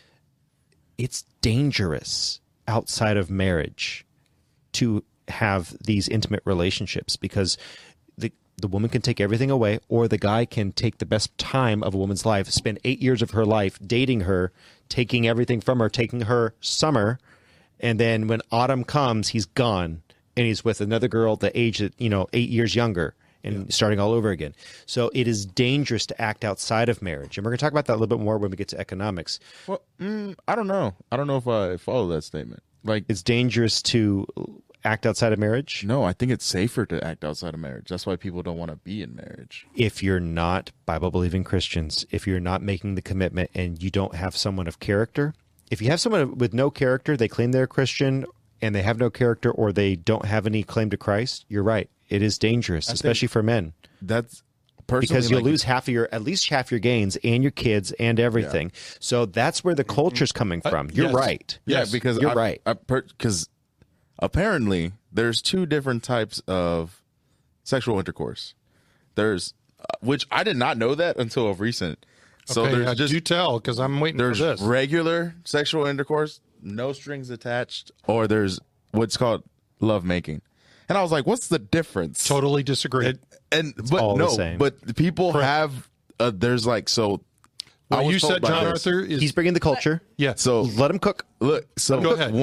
Speaker 1: it's dangerous outside of marriage to have these intimate relationships, because the woman can take everything away, or the guy can take the best time of a woman's life, spend 8 years of her life dating her, taking everything from her, taking her summer, and then when autumn comes, he's gone and he's with another girl the age that 8 years younger and starting all over again. So it is dangerous to act outside of marriage, and we're going to talk about that a little bit more when we get to economics.
Speaker 3: Well, I don't know. I don't know if I follow that statement. Like,
Speaker 1: it's dangerous to act outside of marriage?
Speaker 3: No, I think it's safer to act outside of marriage. That's why people don't want to be in marriage.
Speaker 1: If you're not Bible-believing Christians, if you're not making the commitment and you don't have someone of character, if you have someone with no character, they claim they're a Christian, and they have no character or they don't have any claim to Christ, you're right. It is dangerous, especially for men.
Speaker 3: That's personally
Speaker 1: Because you'll
Speaker 3: like,
Speaker 1: lose at least half your gains and your kids and everything. So that's where the culture's coming from. You're
Speaker 4: yes.
Speaker 1: right.
Speaker 3: Yeah, because
Speaker 1: you're right.
Speaker 3: Because apparently there's two different types of sexual intercourse. There's which I did not know that until of recent. So
Speaker 5: okay,
Speaker 3: there's just
Speaker 5: you tell because I'm waiting
Speaker 3: there's
Speaker 5: for this.
Speaker 3: regular sexual intercourse, no strings attached, or there's what's called lovemaking. And I was like, what's the difference?
Speaker 5: Totally disagree.
Speaker 1: all the same.
Speaker 3: But people have there's like so. I
Speaker 5: what
Speaker 3: was
Speaker 5: you
Speaker 3: told
Speaker 5: said,
Speaker 3: by
Speaker 5: John
Speaker 3: this.
Speaker 5: Arthur, is
Speaker 1: He's bringing the culture.
Speaker 5: yeah.
Speaker 3: So
Speaker 1: Let him cook.
Speaker 3: look, so
Speaker 5: Go ahead.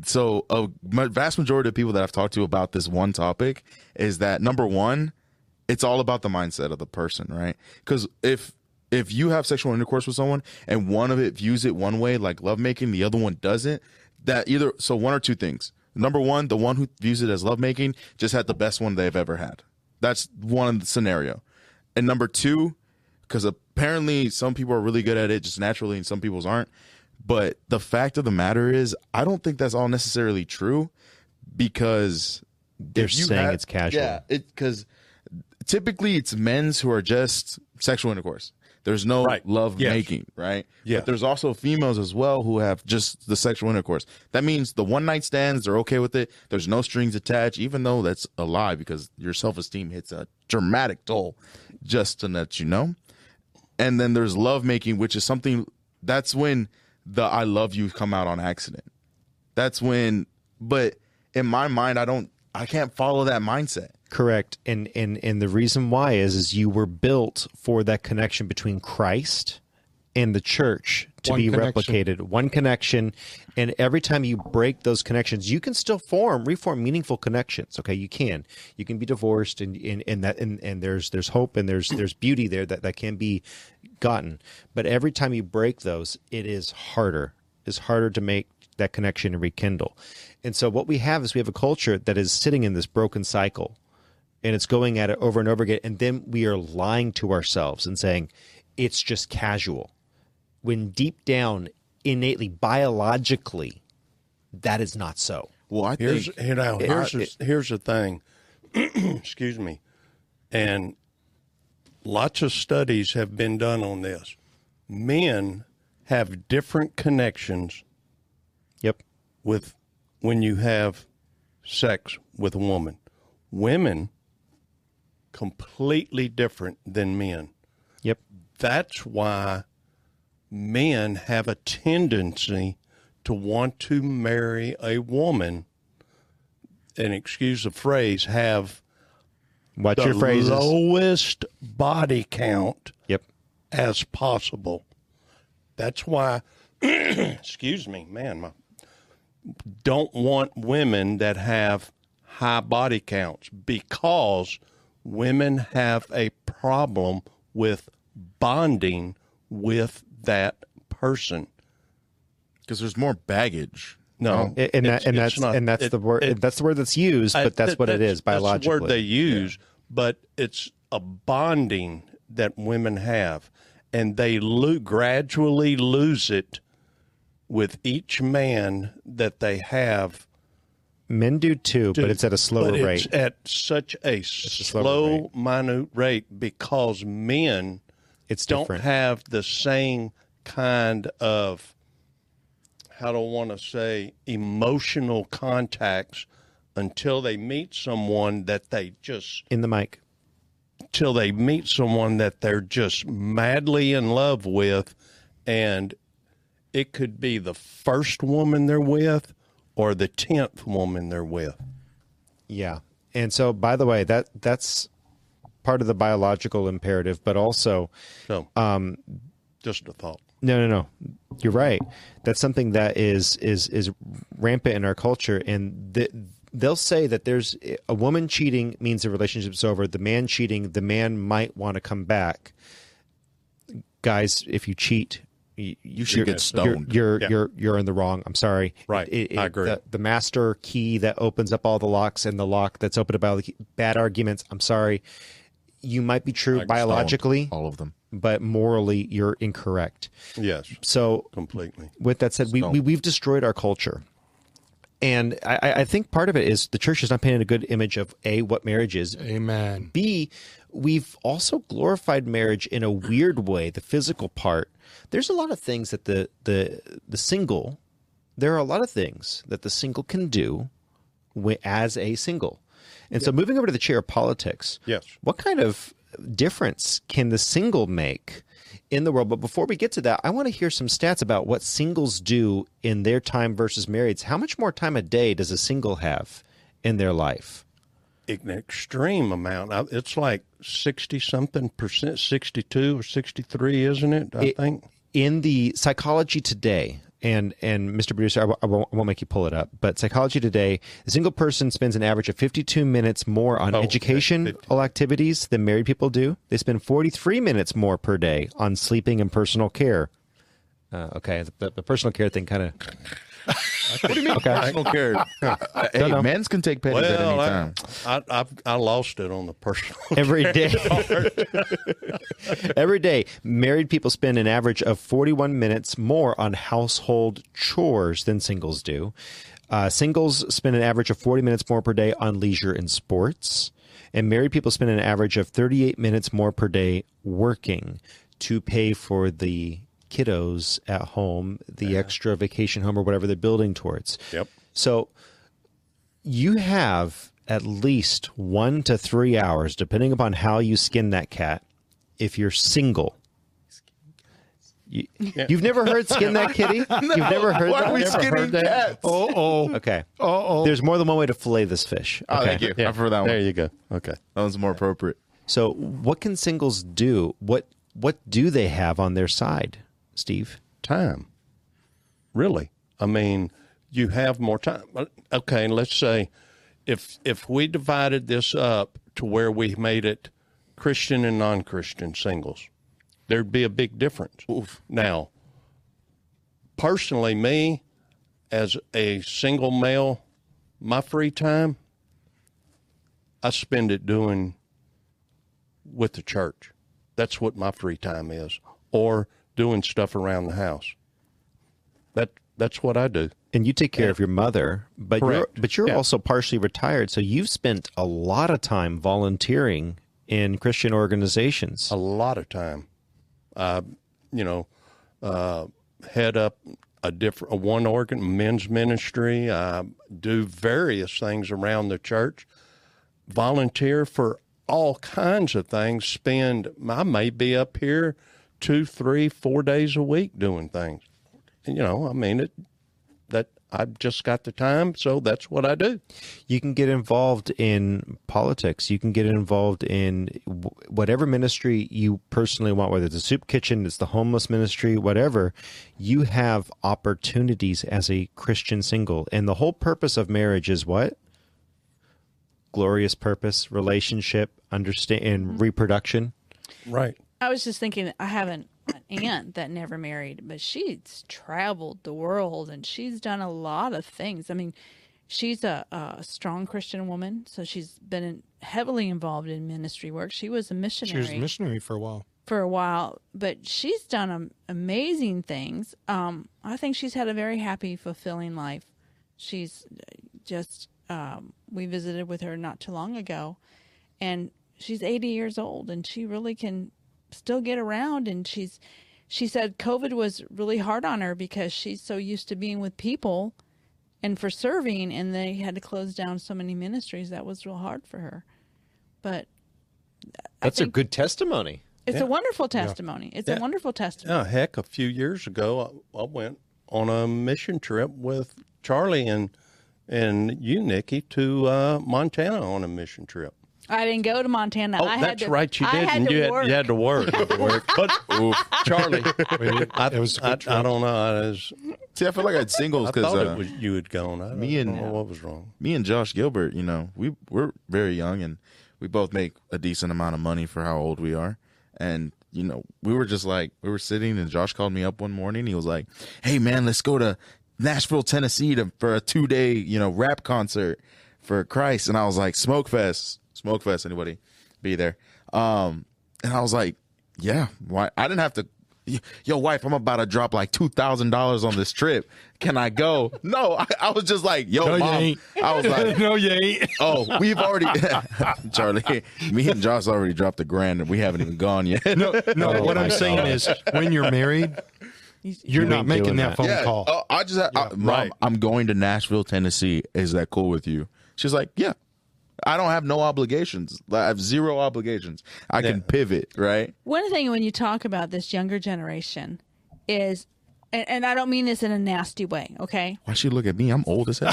Speaker 3: vast majority of people that I've talked to about this one topic is that number one, it's all about the mindset of the person, right? Because if you have sexual intercourse with someone and one of it views it one way, like lovemaking, the other one doesn't, that either so one or two things. Number one, the one who views it as lovemaking just had the best one they've ever had. That's one scenario. And number two, because apparently some people are really good at it just naturally and some people's aren't. But the fact of the matter is, I don't think that's all necessarily true because
Speaker 1: They're
Speaker 3: if you
Speaker 1: saying it's casual.
Speaker 3: Yeah, because typically it's men's who are just sexual intercourse. There's no
Speaker 4: Right.
Speaker 3: love
Speaker 4: Yes.
Speaker 3: making, right?
Speaker 4: Yeah.
Speaker 3: But there's also females as well who have just the sexual intercourse. That means the one night stands, they're okay with it. There's no strings attached, even though that's a lie because your self-esteem hits a dramatic toll, just to let you know. And then there's love making, which is something that's when the I love you come out on accident. That's when, but in my mind, I can't follow that mindset.
Speaker 1: Correct. And the reason why is you were built for that connection between Christ and the church to
Speaker 5: One
Speaker 1: be
Speaker 5: connection.
Speaker 1: replicated. One connection. And every time you break those connections, you can still reform meaningful connections. Okay, you can. You can be divorced and there's hope and there's beauty there that can be gotten. But every time you break those, it is harder. It's harder to make that connection and rekindle. And so what we have is we have a culture that is sitting in this broken cycle. And it's going at it over and over again. And then we are lying to ourselves and saying it's just casual. When deep down, innately, biologically, that is not so.
Speaker 3: Well, I
Speaker 4: Here's
Speaker 3: think
Speaker 4: here's the thing. Excuse me. And lots of studies have been done on this. Men have different connections
Speaker 1: Yep.
Speaker 4: with when you have sex with a woman. Women completely different than men.
Speaker 1: Yep.
Speaker 4: That's why men have a tendency to want to marry a woman and, excuse the phrase, have
Speaker 1: Watch
Speaker 4: the
Speaker 1: your phrases.
Speaker 4: lowest body count
Speaker 1: Yep.
Speaker 4: as possible. That's why, excuse me, man, don't want women that have high body counts because women have a problem with bonding with that person.
Speaker 3: because there's more baggage.
Speaker 4: No,
Speaker 1: And that's the word. That's the word that's used, but that's what it is biologically.
Speaker 4: That's the word they use, but it's a bonding that women have, and they gradually lose it with each man that they have.
Speaker 1: Men do too, but it's at a slower
Speaker 4: But
Speaker 1: rate.
Speaker 4: it's at such a
Speaker 1: slower
Speaker 4: slow, minute rate because men
Speaker 1: It's
Speaker 4: don't
Speaker 1: different.
Speaker 4: have the same kind of, how do I want to say, emotional contacts until they meet someone that they just,
Speaker 1: In the mic.
Speaker 4: till they meet someone that they're just madly in love with, and it could be the first woman they're with or the 10th woman they're with.
Speaker 1: Yeah. And so, by the way, that's part of the biological imperative, but also,
Speaker 4: So, just a thought.
Speaker 1: no. You're right. That's something that is rampant in our culture. And they'll say that there's a woman cheating means the relationship's over. The man cheating, the man might want to come back. Guys, if you cheat,
Speaker 3: You should get stoned.
Speaker 1: You're in the wrong. I'm sorry.
Speaker 4: Right. I agree.
Speaker 1: The master key that opens up all the locks and the lock that's opened by bad arguments. I'm sorry. You might be true biologically,
Speaker 3: all of them.
Speaker 1: but morally you're incorrect.
Speaker 4: Yes,
Speaker 1: So
Speaker 4: completely.
Speaker 1: with that said, we've destroyed our culture. And I think part of it is the church is not painting a good image of A, what marriage is.
Speaker 5: Amen.
Speaker 1: B, we've also glorified marriage in a weird way, the physical part. There's a lot of things that the single, there are a lot of things that the single can do as a single. And so moving over to the chair of politics,
Speaker 4: Yes.
Speaker 1: what kind of difference can the single make in the world? But before we get to that, I want to hear some stats about what singles do in their time versus marrieds. How much more time a day does a single have in their life?
Speaker 4: An extreme amount. It's like 60-something%, 62 or 63, isn't it? I think.
Speaker 1: In the Psychology Today, and Mr. Producer, I won't make you pull it up, but Psychology Today, a single person spends an average of 52 minutes more on educational activities than married people do. They spend 43 minutes more per day on sleeping and personal care. Okay, the personal care thing kind of...
Speaker 3: What do you mean?
Speaker 1: Okay.
Speaker 3: Personal care. Hey, men's can take pennies at any time.
Speaker 4: I lost it on the personal.
Speaker 1: Every day. Every day, married people spend an average of 41 minutes more on household chores than singles do. Singles spend an average of 40 minutes more per day on leisure and sports. And married people spend an average of 38 minutes more per day working to pay for the kiddos at home, the extra vacation home or whatever they're building towards.
Speaker 4: Yep.
Speaker 1: So you have at least 1 to 3 hours, depending upon how you skin that cat, if you're single. You've never heard skin that kitty? You've never heard
Speaker 3: Why
Speaker 1: that?
Speaker 3: are we
Speaker 1: Never
Speaker 3: skinning
Speaker 1: heard that?
Speaker 3: cats?
Speaker 1: Okay. There's more than one way to fillet this fish.
Speaker 3: Oh,
Speaker 1: Okay.
Speaker 3: thank you. I prefer that one.
Speaker 4: There you go. Okay.
Speaker 3: That one's more appropriate.
Speaker 1: So what can singles do? What do they have on their side, Steve?
Speaker 4: Time. Really. I mean, you have more time. Okay, let's say if we divided this up to where we made it Christian and non-Christian singles, there'd be a big difference.
Speaker 3: Oof.
Speaker 4: Now, personally, me, as a single male, my free time, I spend it doing with the church. That's what my free time is. Or doing stuff around the house. That's what I do.
Speaker 1: And you take care of your mother, but
Speaker 4: Correct.
Speaker 1: you're
Speaker 4: Yeah.
Speaker 1: also partially retired, so you've spent a lot of time volunteering in Christian organizations.
Speaker 4: A lot of time. Head up a one men's ministry. Do various things around the church. Volunteer for all kinds of things. I may be up here 2, 3, 4 days a week doing things. And, I've just got the time, so that's what I do.
Speaker 1: You can get involved in politics. You can get involved in whatever ministry you personally want, whether it's a soup kitchen, it's the homeless ministry, whatever. You have opportunities as a Christian single. And the whole purpose of marriage is what? Glorious purpose, relationship, understand, and reproduction.
Speaker 4: Right.
Speaker 2: I was just thinking, I have an aunt that never married, but she's traveled the world and she's done a lot of things. I mean, she's a strong Christian woman, so she's been heavily involved in ministry work. She was a missionary.
Speaker 5: She was a missionary for a while.
Speaker 2: But she's done amazing things. I think she's had a very happy, fulfilling life. She's just, we visited with her not too long ago, and she's 80 years old, and she really can still get around. And she said COVID was really hard on her because she's so used to being with people and for serving, and they had to close down so many ministries. That was real hard for her. But
Speaker 1: That's a good testimony.
Speaker 2: it's a wonderful testimony. It's a wonderful testimony.
Speaker 4: Yeah, heck, a few years ago, I went on a mission trip with Charlie and you, Nikki, to Montana on a mission trip.
Speaker 2: I didn't go to Montana.
Speaker 4: Oh,
Speaker 2: I had
Speaker 4: that's
Speaker 2: to,
Speaker 4: right, you
Speaker 2: I
Speaker 4: did.
Speaker 2: had
Speaker 4: And
Speaker 2: to
Speaker 4: you
Speaker 2: work.
Speaker 4: had to work. But Charlie,
Speaker 5: It was a good trip.
Speaker 4: I don't know.
Speaker 3: See, I feel like I had singles
Speaker 4: I thought
Speaker 3: because
Speaker 4: it was you had gone. I don't know what was wrong.
Speaker 3: me and Josh Gilbert, we're very young and we both make a decent amount of money for how old we are. And, we were just like, we were sitting and Josh called me up one morning. He was like, hey, man, let's go to Nashville, Tennessee for a 2-day, rap concert for Christ. And I was like, Smokefest, anybody be there? And I was like, yeah, why? I didn't have to. yo, wife, I'm about to drop like $2,000 on this trip. Can I go? No, I was just like, yo,
Speaker 5: No, you
Speaker 3: mom.
Speaker 5: ain't.
Speaker 3: I was like,
Speaker 5: No, you ain't.
Speaker 3: oh, we've already, Charlie, me and Josh already dropped $1,000 and we haven't even gone yet.
Speaker 5: No,
Speaker 1: Oh,
Speaker 5: what
Speaker 1: my
Speaker 5: I'm saying
Speaker 1: God.
Speaker 5: is when you're married, you're
Speaker 1: You
Speaker 5: not
Speaker 1: ain't
Speaker 5: making
Speaker 1: doing
Speaker 5: that
Speaker 1: that.
Speaker 5: phone
Speaker 3: Yeah,
Speaker 5: call.
Speaker 3: I just, Mom,
Speaker 4: right.
Speaker 3: I'm going to Nashville, Tennessee. Is that cool with you? She's like, yeah. I don't have no obligations. I have zero obligations. I can pivot, right?
Speaker 2: One thing when you talk about this younger generation is, and I don't mean this in a nasty way, okay?
Speaker 3: Why she look at me? I'm old as hell.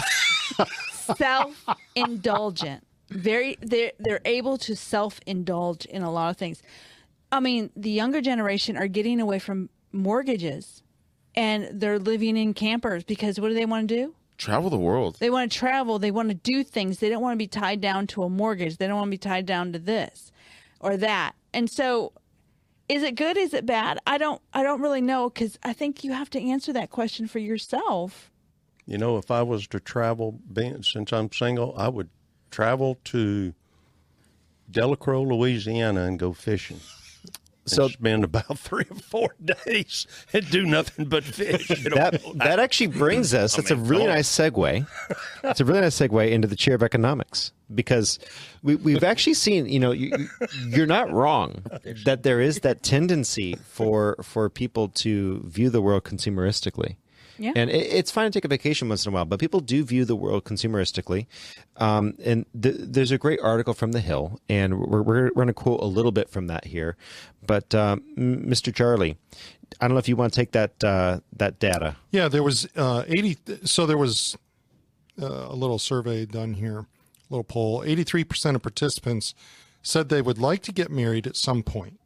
Speaker 2: Self-indulgent. They're able to self-indulge in a lot of things. I mean, the younger generation are getting away from mortgages and they're living in campers because what do they want to do?
Speaker 3: Travel the world.
Speaker 2: They want to travel. They want to do things. They don't want to be tied down to a mortgage. They don't want to be tied down to this or that. And so, is it good? Is it bad? I don't really know, because I think you have to answer that question for yourself.
Speaker 4: You know, if I was to travel, since I'm single, I would travel to Delacroix, Louisiana, and go fishing.
Speaker 1: So
Speaker 4: And spend about 3 or 4 days and do nothing but fish. You know?
Speaker 1: that actually brings us. That's a really nice segue. It's a really nice segue into the chair of economics, because we've actually seen. You know, you're not wrong that there is that tendency for people to view the world consumeristically.
Speaker 2: Yeah.
Speaker 1: And it's fine to take a vacation once in a while, but people do view the world consumeristically. And there's a great article from The Hill, and we're going to quote a little bit from that here. But Mr. Charlie, I don't know if you want to take that data.
Speaker 5: Yeah, there was 80. So there was a little survey done here, a little poll. 83% of participants said they would like to get married at some point.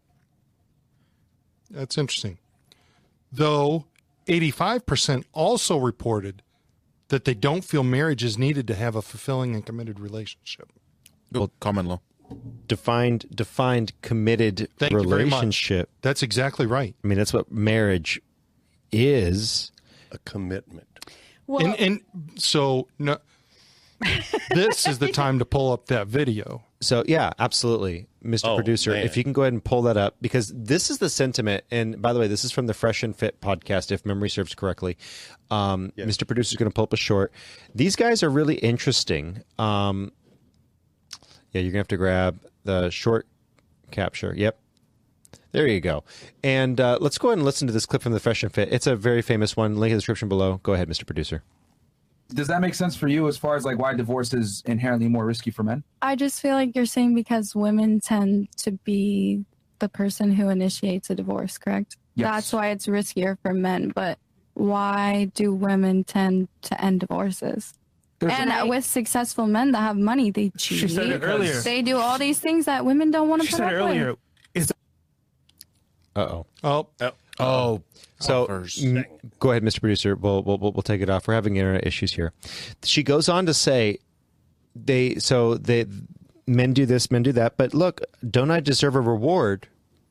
Speaker 5: That's interesting. Though 85% also reported that they don't feel marriage is needed to have a fulfilling and committed relationship.
Speaker 3: Well, common law.
Speaker 1: Defined committed
Speaker 5: Thank you very much.
Speaker 1: relationship.
Speaker 5: That's exactly right.
Speaker 1: I mean, that's what marriage is.
Speaker 4: A commitment.
Speaker 2: Well,
Speaker 5: And so no, this is the time to pull up that video.
Speaker 1: So yeah, absolutely, Mr.
Speaker 4: Oh,
Speaker 1: Producer,
Speaker 4: man.
Speaker 1: if you can go ahead and pull that up, because this is the sentiment. And by the way, this is from the Fresh and Fit podcast, if memory serves correctly. Mr. Producer is going to pull up a short. These guys are really interesting. Yeah, you're gonna have to grab the short capture. Yep. There you go. And let's go ahead and listen to this clip from the Fresh and Fit. It's a very famous one. Link in the description below. Go ahead, Mr. Producer.
Speaker 7: Does that make sense for you as far as like why divorce is inherently more risky for men?
Speaker 8: I just feel like you're saying because women tend to be the person who initiates a divorce, correct?
Speaker 7: Yes.
Speaker 8: That's why it's riskier for men. But why do women tend to end divorces? And with successful men that have money, they cheat.
Speaker 9: She said it earlier.
Speaker 8: They do all these things that women don't want to
Speaker 9: She
Speaker 8: put
Speaker 9: said
Speaker 8: up
Speaker 9: earlier.
Speaker 8: with.
Speaker 1: Uh-oh.
Speaker 5: Oh,
Speaker 1: So go ahead, Mr. Producer. We'll take it off. We're having internet issues here. She goes on to say, men do this, men do that, but look, don't I deserve a reward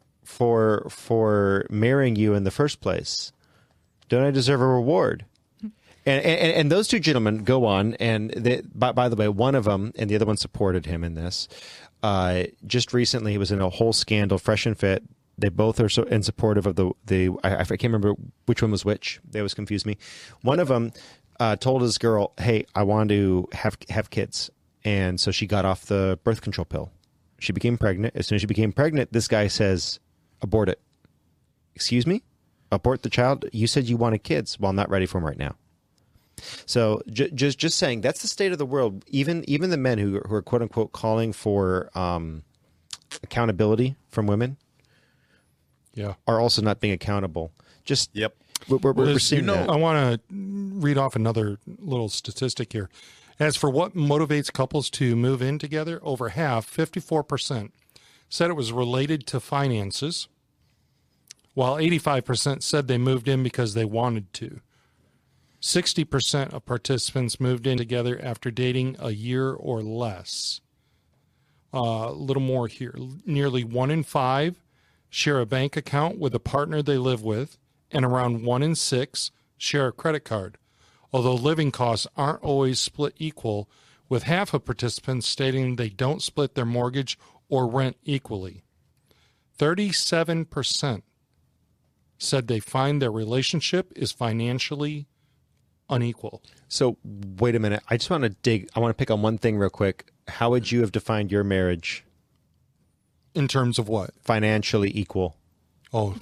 Speaker 1: for marrying you in the first place? Don't I deserve a reward? And those two gentlemen go on, and by the way, one of them and the other one supported him in this. Just recently, he was in a whole scandal, Fresh and Fit. They both are so in supportive of the. I can't remember which one was which. They always confuse me. One of them told his girl, "Hey, I want to have kids," and so she got off the birth control pill. She became pregnant. As soon as she became pregnant, this guy says, "Abort it." Excuse me? Abort the child? You said you wanted kids. Well, I'm not ready for them right now. So just saying, that's the state of the world. Even the men who are quote unquote calling for accountability from women.
Speaker 5: yeah.
Speaker 1: Are also not being accountable. Just
Speaker 4: Yep.
Speaker 1: we're seeing that.
Speaker 5: I want to read off another little statistic here. As for what motivates couples to move in together, over half, 54%, said it was related to finances, while 85% said they moved in because they wanted to. 60% of participants moved in together after dating a year or less. A little more here. Nearly 1 in 5 share a bank account with a partner they live with, and around 1 in 6 share a credit card, although living costs aren't always split equal, with half of participants stating they don't split their mortgage or rent equally. 37% said they find their relationship is financially unequal.
Speaker 1: So wait a minute. I just want to I want to pick on one thing real quick. How would you have defined your marriage?
Speaker 5: In terms of what?
Speaker 1: Financially equal.
Speaker 5: Oh,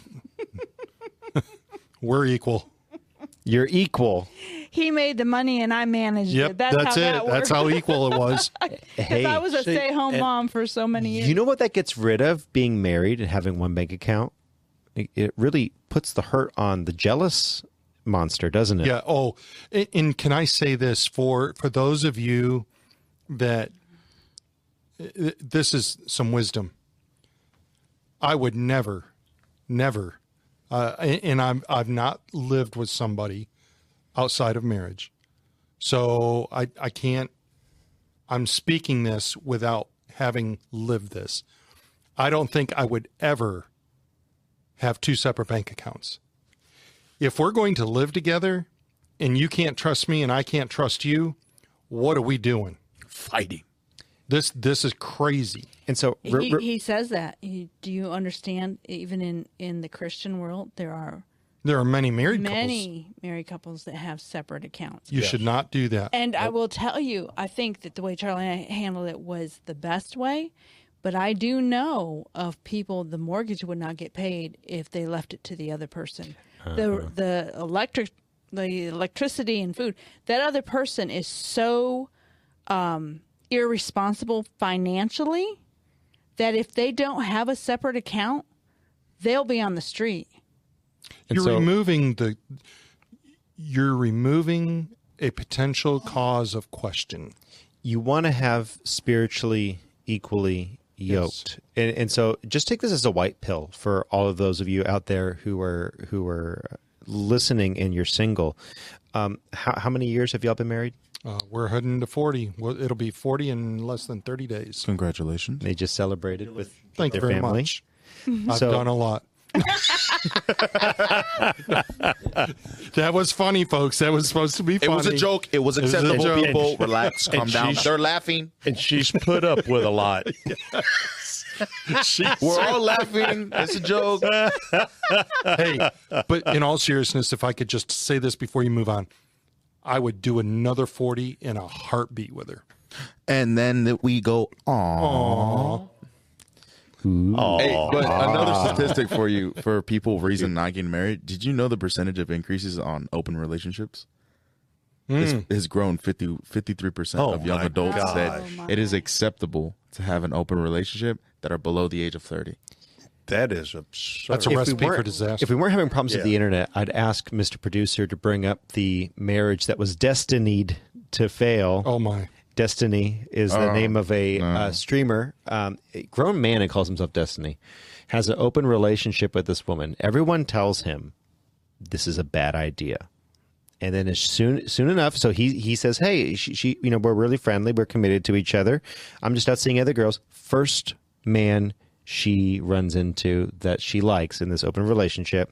Speaker 5: we're equal.
Speaker 1: You're equal.
Speaker 2: He made the money and I managed
Speaker 5: Yep,
Speaker 2: it. That's how
Speaker 5: it.
Speaker 2: that worked.
Speaker 5: That's how equal it was.
Speaker 2: Because I was a stay-home mom for so many years.
Speaker 1: You know what that gets rid of? Being married and having one bank account. It really puts the hurt on the jealous monster, doesn't it?
Speaker 5: Yeah. Oh, and can I say this for those of you that this is some wisdom. I would never, and I've not lived with somebody outside of marriage, so I can't. I'm speaking this without having lived this. I don't think I would ever have two separate bank accounts. If we're going to live together and you can't trust me and I can't trust you, what are we doing?
Speaker 3: Fighting.
Speaker 5: This is crazy.
Speaker 1: And so
Speaker 2: he says that. Do you understand? Even in the Christian world, there are
Speaker 5: many married
Speaker 2: couples that have separate accounts.
Speaker 5: You should not do that.
Speaker 2: And I will tell you, I think that the way Charlie handled it was the best way. But I do know of people, the mortgage would not get paid if they left it to the other person. The electricity and food, that other person is so irresponsible financially that if they don't have a separate account, they'll be on the street.
Speaker 5: You're removing a potential cause of question.
Speaker 1: You want to have spiritually equally yoked. Yes. And so just take this as a white pill for all of those of you out there who are listening and you're single. How many years have y'all been married?
Speaker 5: We're heading to 40. Well, it'll be 40 in less than 30 days.
Speaker 3: Congratulations.
Speaker 1: They just celebrated with
Speaker 5: Thank
Speaker 1: their
Speaker 5: you very
Speaker 1: family.
Speaker 5: Much. I've done a lot. That was funny, folks. That was supposed to be funny.
Speaker 3: It was a joke. It was acceptable. People, relax, calm down. They're laughing.
Speaker 4: And she's put up with a lot.
Speaker 3: We're all laughing. It's a joke.
Speaker 5: Hey, but in all seriousness, if I could just say this before you move on, I would do another 40 in a heartbeat with her.
Speaker 3: And then we go, aww. Hey, but another statistic for you, for people reason not getting married. Did you know the percentage of increases on open relationships has grown 53% of young adults said it is acceptable to have an open relationship that are below the age of 30.
Speaker 4: That is absurd.
Speaker 5: That's a recipe for disaster.
Speaker 1: If we weren't having problems with the internet, I'd ask Mr. Producer to bring up the marriage that was destined to fail.
Speaker 5: Oh, my.
Speaker 1: Destiny is the name of a streamer. A grown man who calls himself Destiny has an open relationship with this woman. Everyone tells him this is a bad idea. And then as soon enough, so he says, hey, she we're really friendly. We're committed to each other. I'm just out seeing other girls. First man she runs into that she likes in this open relationship,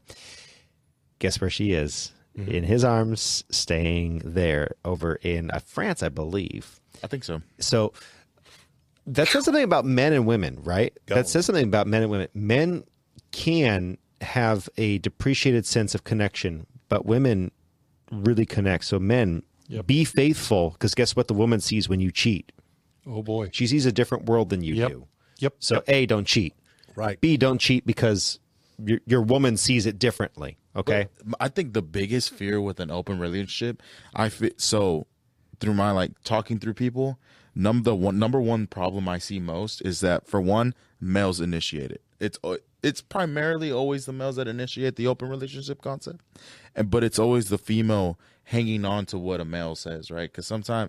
Speaker 1: guess where she is? Mm-hmm. In his arms, staying there over in France, I believe.
Speaker 3: I think so.
Speaker 1: So that says something about men and women, right? That says something about men and women. Men can have a depreciated sense of connection, but women really connect. So men, be faithful, because guess what the woman sees when you cheat?
Speaker 5: Oh, boy.
Speaker 1: She sees a different world than you do.
Speaker 5: Yep.
Speaker 1: So A, don't cheat.
Speaker 4: Right.
Speaker 1: B, don't cheat because your woman sees it differently. Okay.
Speaker 3: But I think the biggest fear with an open relationship, so through my talking through people, number one problem I see most is that, for one, males initiate it. It's primarily always the males that initiate the open relationship concept, but it's always the female hanging on to what a male says, right? Because sometimes,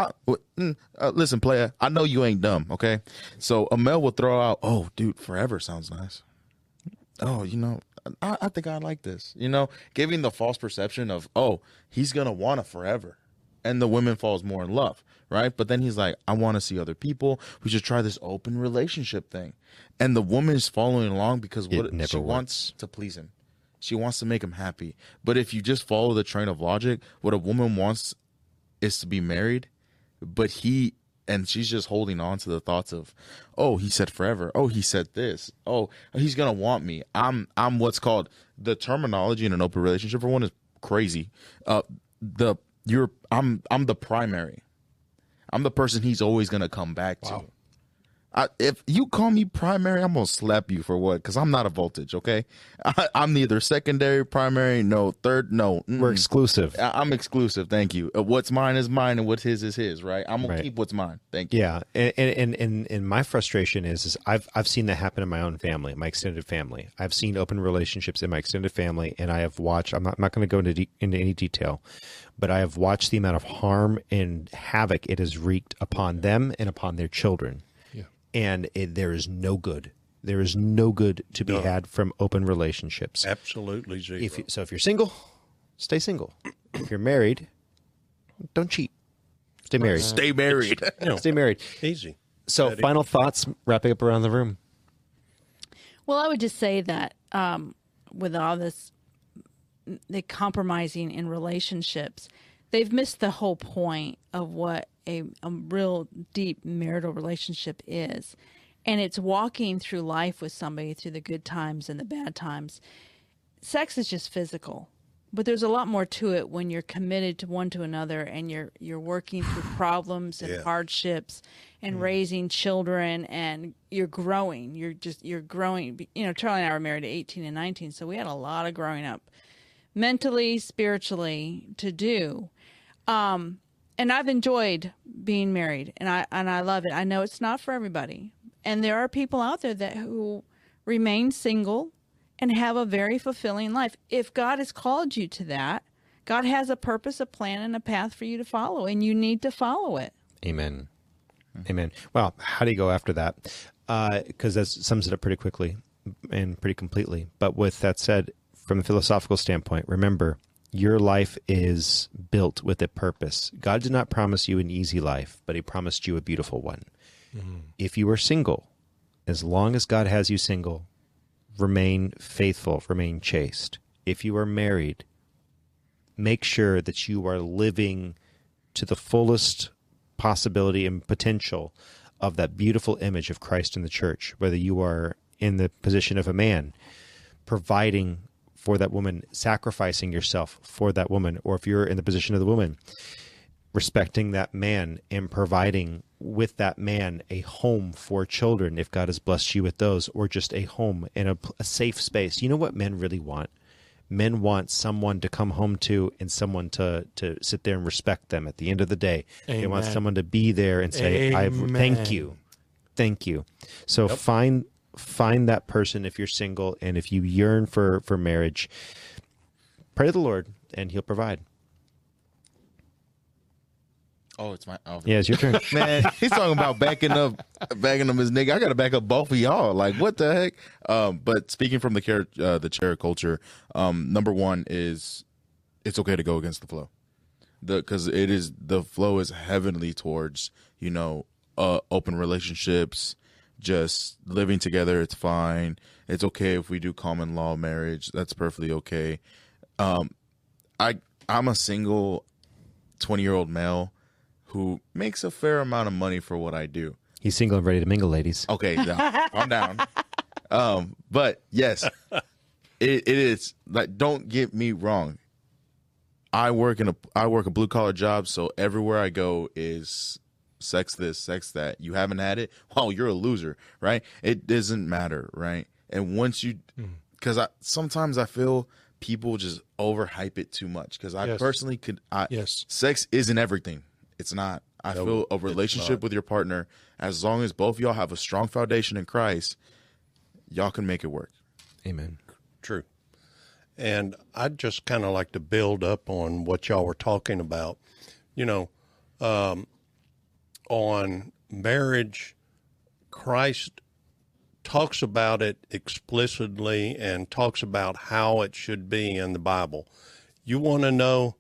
Speaker 3: listen, player, I know you ain't dumb, okay? So a male will throw out, oh, dude, forever sounds nice. Oh, I think I like this, giving the false perception of, oh, he's going to want a forever. And the woman falls more in love, right? But then he's like, I want to see other people. We should try this open relationship thing. And the woman is following along because she wants to please him. She wants to make him happy. But if you just follow the train of logic, what a woman wants is to be married, but he and she's just holding on to the thoughts of, oh, he said forever. Oh, he said this. Oh, he's gonna want me. I'm what's called, the terminology in an open relationship for one is crazy. I'm the primary. I'm the person he's always gonna come back to. If you call me primary, I'm gonna slap you for what? Because I'm not a voltage, okay? I'm neither secondary, primary, no third, no.
Speaker 1: We're exclusive.
Speaker 3: I'm exclusive. Thank you. What's mine is mine, and what's his is his. Right? I'm gonna keep what's mine. Thank you.
Speaker 1: Yeah, and my frustration is I've seen that happen in my own family, my extended family. I've seen open relationships in my extended family, and I have watched. I'm not going to go into any detail, but I have watched the amount of harm and havoc it has wreaked upon them and upon their children. And there is no good. There is no good to be had from open relationships.
Speaker 4: Absolutely zero.
Speaker 1: If you're single, stay single. If you're married, don't cheat. Stay married.
Speaker 3: Stay married.
Speaker 1: Stay married.
Speaker 4: Easy.
Speaker 1: So, final thoughts, wrapping up around the room.
Speaker 2: Well, I would just say that with all this, the compromising in relationships, they've missed the whole point of what a real deep marital relationship is. And it's walking through life with somebody through the good times and the bad times. Sex is just physical, but there's a lot more to it when you're committed to one to another, and you're working through problems and hardships and raising children, and you're growing. You're growing. You know, Charlie and I were married at 18 and 19, so we had a lot of growing up mentally, spiritually to do. And I've enjoyed being married, and I love it. I know it's not for everybody, and there are people out there who remain single and have a very fulfilling life. If God has called you to that, God has a purpose, a plan, and a path for you to follow, and you need to follow it.
Speaker 1: Amen. Amen. Well, how do you go after that? Because that sums it up pretty quickly and pretty completely. But with that said, from a philosophical standpoint, remember, your life is built with a purpose. God did not promise you an easy life, but he promised you a beautiful one. Mm-hmm. If you are single, as long as God has you single, remain faithful, remain chaste. If you are married, make sure that you are living to the fullest possibility and potential of that beautiful image of Christ in the church, whether you are in the position of a man, providing for that woman, sacrificing yourself for that woman, or if you're in the position of the woman, respecting that man and providing with that man a home for children, if God has blessed you with those, or just a home and a safe space. You know what men really want? Men want someone to come home to and someone to sit there and respect them at the end of the day. Amen. They want someone to be there and say, thank you. Thank you. So find that person if you're single, and if you yearn for marriage, pray to the Lord and he'll provide.
Speaker 3: Oh, it's my
Speaker 1: yeah, it's your turn.
Speaker 3: Man, he's talking about backing up his nigga. I gotta back up both of y'all. Like, what the heck? But speaking from the chair culture, number one is it's okay to go against the flow. Because the flow is heavenly towards, open relationships, just living together. It's fine. It's okay if we do common law marriage. That's perfectly okay. I'm a single 20-year-old male who makes a fair amount of money for what I do.
Speaker 1: He's single and ready to mingle, ladies.
Speaker 3: Okay, I'm down. But yes, it is like, don't get me wrong. I work a blue collar job, so everywhere I go is sex this, sex that. You haven't had it? Well, you're a loser, right? It doesn't matter, right? And once you, because sometimes I feel people just overhype it too much. Because I personally sex isn't everything. It's not. I feel a relationship with your partner, as long as both of y'all have a strong foundation in Christ, y'all can make it work.
Speaker 1: Amen.
Speaker 4: True. And I'd just kind of like to build up on what y'all were talking about. On marriage, Christ talks about it explicitly and talks about how it should be in the Bible. You want to know?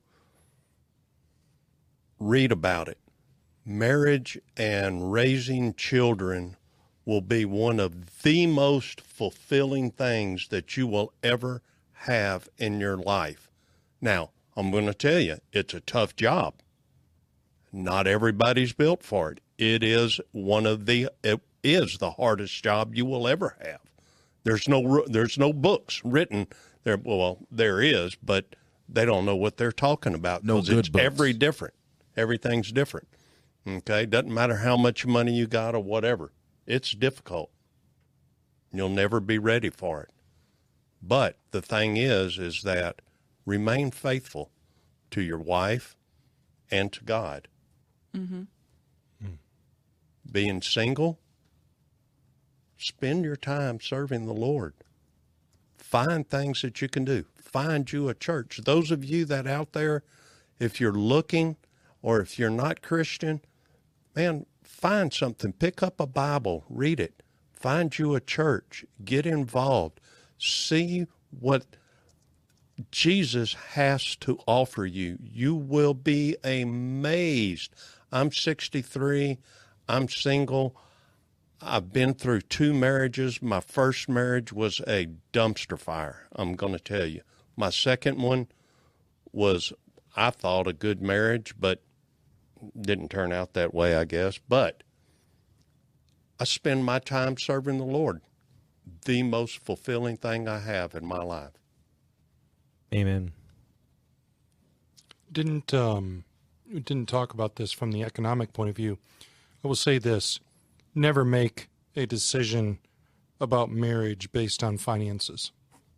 Speaker 4: Read about it. Marriage and raising children will be one of the most fulfilling things that you will ever have in your life. Now, I'm going to tell you, it's a tough job. Not everybody's built for it. It is the hardest job you will ever have. There's no books written there. Well, there is, but they don't know what they're talking about.
Speaker 3: No good books.
Speaker 4: Everything's different. Okay, doesn't matter how much money you got or whatever. It's difficult. You'll never be ready for it. But the thing is that remain faithful to your wife and to God.
Speaker 2: Mm-hmm.
Speaker 4: Being single, spend your time serving the Lord. Find things that you can do. Find you a church. Those of you that out there, if you're looking or if you're not Christian, man, find something. Pick up a Bible, read it. Find you a church. Get involved. See what Jesus has to offer you. You will be amazed. I'm 63. I'm single. I've been through 2 marriages. My first marriage was a dumpster fire, I'm going to tell you. My second one was, I thought, a good marriage, but didn't turn out that way, I guess. But I spend my time serving the Lord. The most fulfilling thing I have in my life.
Speaker 1: Amen.
Speaker 5: Didn't talk about this from the economic point of view. I will say this: never make a decision about marriage based on finances.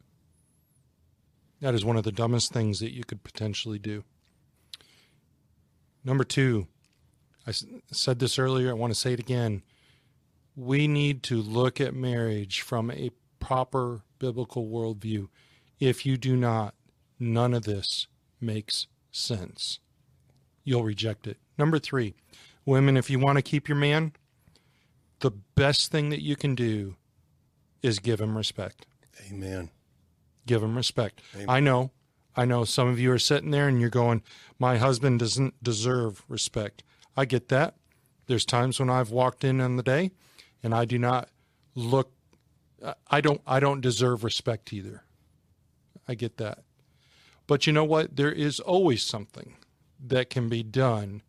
Speaker 5: That is one of the dumbest things that you could potentially do. Number 2, I said this earlier, I want to say it again. We need to look at marriage from a proper biblical worldview. If you do not, none of this makes sense. You'll reject it. Number 3, women, if you want to keep your man, the best thing that you can do is give him respect.
Speaker 4: Amen.
Speaker 5: Give him respect.
Speaker 4: Amen.
Speaker 5: I know some of you are sitting there and you're going, my husband doesn't deserve respect. I get that. There's times when I've walked in on the day and I do not look, I don't deserve respect either. I get that. But you know what? There is always something that can be done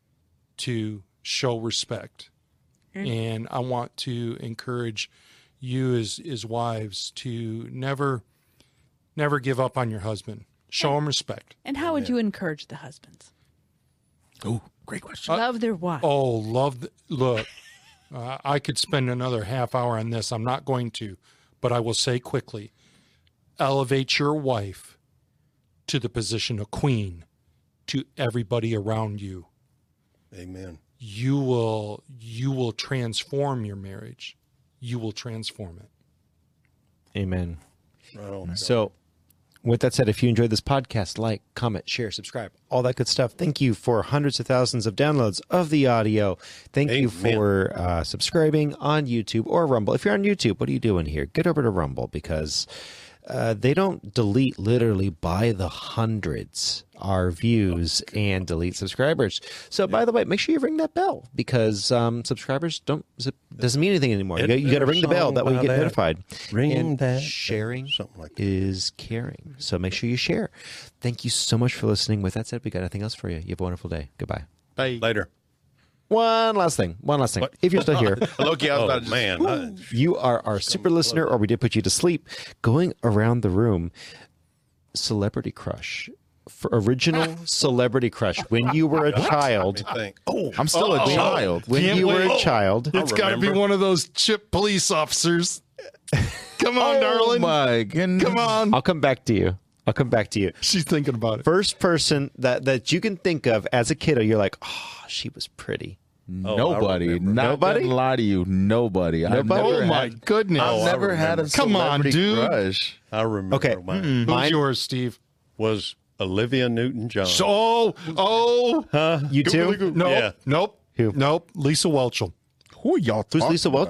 Speaker 5: to show respect. And I want to encourage you as wives to never give up on your husband. Show him respect.
Speaker 2: And how would you encourage the husbands?
Speaker 3: Oh, great question.
Speaker 2: Love their wife.
Speaker 5: Look, I could spend another half hour on this. I'm not going to, but I will say quickly, elevate your wife to the position of queen to everybody around you.
Speaker 4: Amen.
Speaker 5: You will transform your marriage. You will transform it.
Speaker 1: Amen.
Speaker 4: Oh,
Speaker 1: So, with that said, if you enjoyed this podcast, like, comment, share, subscribe, all that good stuff. Thank you for hundreds of thousands of downloads of the audio. Thank you for subscribing on YouTube or Rumble. If you're on YouTube, what are you doing here? Get over to Rumble, because they don't delete literally by the hundreds our views and delete subscribers. So, by the way, make sure you ring that bell, because subscribers doesn't mean anything anymore. You got to ring the bell, that way you get notified.
Speaker 4: Ring that
Speaker 1: sharing
Speaker 4: something like that.
Speaker 1: is caring. So make sure you share. Thank you so much for listening. With that said, we got nothing else for you. You have a wonderful day. Goodbye.
Speaker 3: Bye.
Speaker 4: Later.
Speaker 1: One last thing.
Speaker 4: What?
Speaker 1: If you're still here,
Speaker 3: Loki, I was about to just,
Speaker 4: man.
Speaker 1: you are our super listener, or we did put you to sleep. Going around the room, celebrity crush. For original celebrity crush. When you were a child.
Speaker 3: I'm still a child.
Speaker 1: When
Speaker 5: Can't
Speaker 1: you were
Speaker 5: wait.
Speaker 1: a child.
Speaker 5: It's got to be one of those chip police officers. Come on, darling.
Speaker 3: My goodness.
Speaker 5: Come on.
Speaker 1: I'll come back to you.
Speaker 5: She's thinking about it.
Speaker 1: First person that you can think of as a kiddo, you're like, oh, she was pretty.
Speaker 3: Nobody. Not
Speaker 1: Nobody?
Speaker 3: gonna lie to you. Nobody.
Speaker 1: Nobody?
Speaker 5: Oh, my goodness.
Speaker 3: I've never had a
Speaker 5: Come on,
Speaker 3: celebrity
Speaker 5: dude.
Speaker 3: crush.
Speaker 4: I remember
Speaker 1: Okay.
Speaker 4: mine
Speaker 5: Who's yours, Steve?
Speaker 4: was Olivia Newton-John.
Speaker 1: You too?
Speaker 5: No,
Speaker 4: Yeah.
Speaker 5: nope,
Speaker 1: Who?
Speaker 5: nope. Lisa Welchel.
Speaker 3: Who are y'all
Speaker 1: Who's
Speaker 3: talking
Speaker 1: Lisa
Speaker 3: about?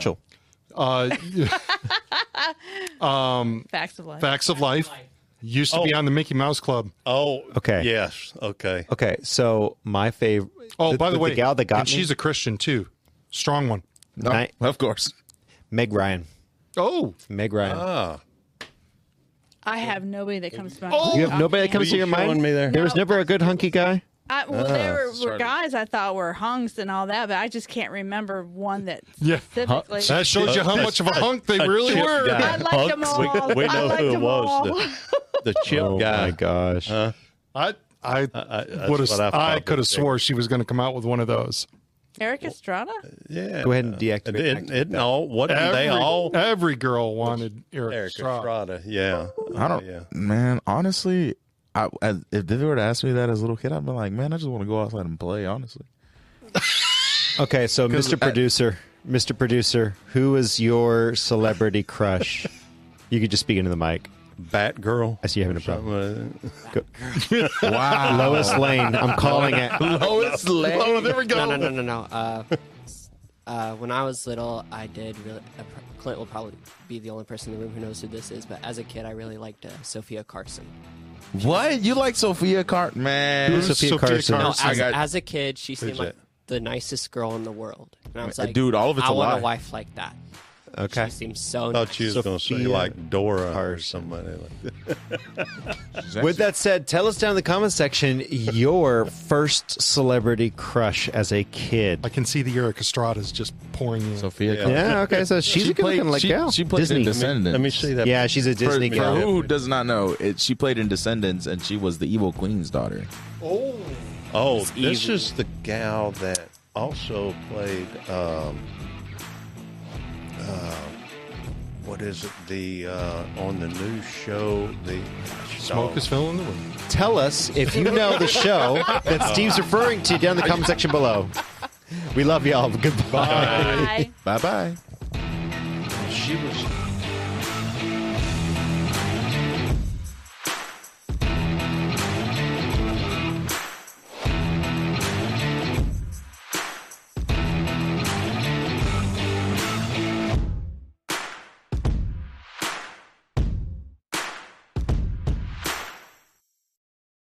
Speaker 1: Welchel?
Speaker 2: Facts of life.
Speaker 5: Facts of Life. Used to be on the Mickey Mouse Club.
Speaker 4: Oh,
Speaker 1: Okay.
Speaker 4: Yes. Okay.
Speaker 1: Okay, so my favorite.
Speaker 5: Oh, by the way,
Speaker 1: the gal that got
Speaker 5: and
Speaker 1: me,
Speaker 5: she's a Christian too. Strong one.
Speaker 3: No, of course.
Speaker 1: Meg Ryan.
Speaker 5: Oh,
Speaker 1: Meg Ryan.
Speaker 4: Ah.
Speaker 2: I have nobody that comes to mind.
Speaker 5: Oh!
Speaker 1: You have nobody that comes to
Speaker 4: you
Speaker 1: your mind?
Speaker 4: showing me there?
Speaker 1: There was never a good hunky guy?
Speaker 2: There were
Speaker 3: Started.
Speaker 2: guys I thought were hunks and all that, but I just can't remember one that
Speaker 5: Yeah.
Speaker 2: specifically.
Speaker 5: That shows you how much of a hunk they really
Speaker 4: chip
Speaker 5: were.
Speaker 4: guy.
Speaker 2: I like them all.
Speaker 4: We
Speaker 2: I
Speaker 4: know
Speaker 2: liked
Speaker 4: who it
Speaker 2: them
Speaker 4: was.
Speaker 2: all.
Speaker 4: The chip
Speaker 1: Oh
Speaker 4: guy.
Speaker 1: my gosh.
Speaker 4: Huh?
Speaker 5: I
Speaker 4: that's
Speaker 5: would
Speaker 4: what
Speaker 5: have.
Speaker 4: I
Speaker 5: I
Speaker 4: thought
Speaker 5: could have
Speaker 4: was
Speaker 5: swore she was going to come out with one of those.
Speaker 2: Eric Estrada?
Speaker 4: Yeah.
Speaker 1: Go ahead and deactivate.
Speaker 4: They all
Speaker 5: Every girl wanted Eric
Speaker 4: Eric
Speaker 5: Estrada.
Speaker 4: Estrada. Yeah.
Speaker 3: I don't,
Speaker 4: Yeah.
Speaker 3: man. Honestly, if they were to ask me that as a little kid, I'd be like, man, I just want to go outside and play. Honestly,
Speaker 1: Okay, so Mr. Producer, who is your celebrity crush? You could just speak into the mic.
Speaker 4: Batgirl.
Speaker 1: I see you having a problem.
Speaker 3: wow,
Speaker 1: Lois Lane. I'm calling it.
Speaker 3: Lois Lane.
Speaker 5: Oh, there we go.
Speaker 6: No. When I was little, I did really. Clint will probably be the only person in the room who knows who this is, but as a kid, I really liked Sophia Carson.
Speaker 3: What? You like Sophia Carson, man?
Speaker 1: Who's Sophia Carson?
Speaker 6: No,
Speaker 3: Carson?
Speaker 6: as a kid, she seemed
Speaker 4: Who's
Speaker 6: like
Speaker 4: that?
Speaker 6: the nicest girl in the world. And I was like,
Speaker 3: Dude, all of it's
Speaker 6: I
Speaker 3: a
Speaker 6: want
Speaker 3: lie.
Speaker 6: a wife like that.
Speaker 1: Okay.
Speaker 6: She seems so
Speaker 4: I thought you was going to say
Speaker 1: Sophia
Speaker 4: like Dora or
Speaker 1: Carson.
Speaker 4: somebody like that.
Speaker 1: With that said, tell us down in the comment section your first celebrity crush as a kid.
Speaker 5: I can see the Eric Estradas just pouring in.
Speaker 3: Sophia
Speaker 4: Yeah.
Speaker 3: Carson.
Speaker 1: Yeah, okay, so she's a good looking like gal.
Speaker 3: She played
Speaker 1: Disney.
Speaker 3: in Descendants.
Speaker 4: Let me see that.
Speaker 1: Yeah, she's a Disney
Speaker 3: For
Speaker 1: gal.
Speaker 3: who does not know, she played in Descendants, and she was the evil queen's daughter.
Speaker 4: Oh, this
Speaker 6: evil.
Speaker 4: is the gal that also played. What is it? The on the new show, the
Speaker 5: Smoke is filling the room.
Speaker 1: Tell us if you know the show that Steve's referring to down in the comment section below. We love y'all. Goodbye.
Speaker 2: Bye.
Speaker 3: Bye bye.
Speaker 4: She was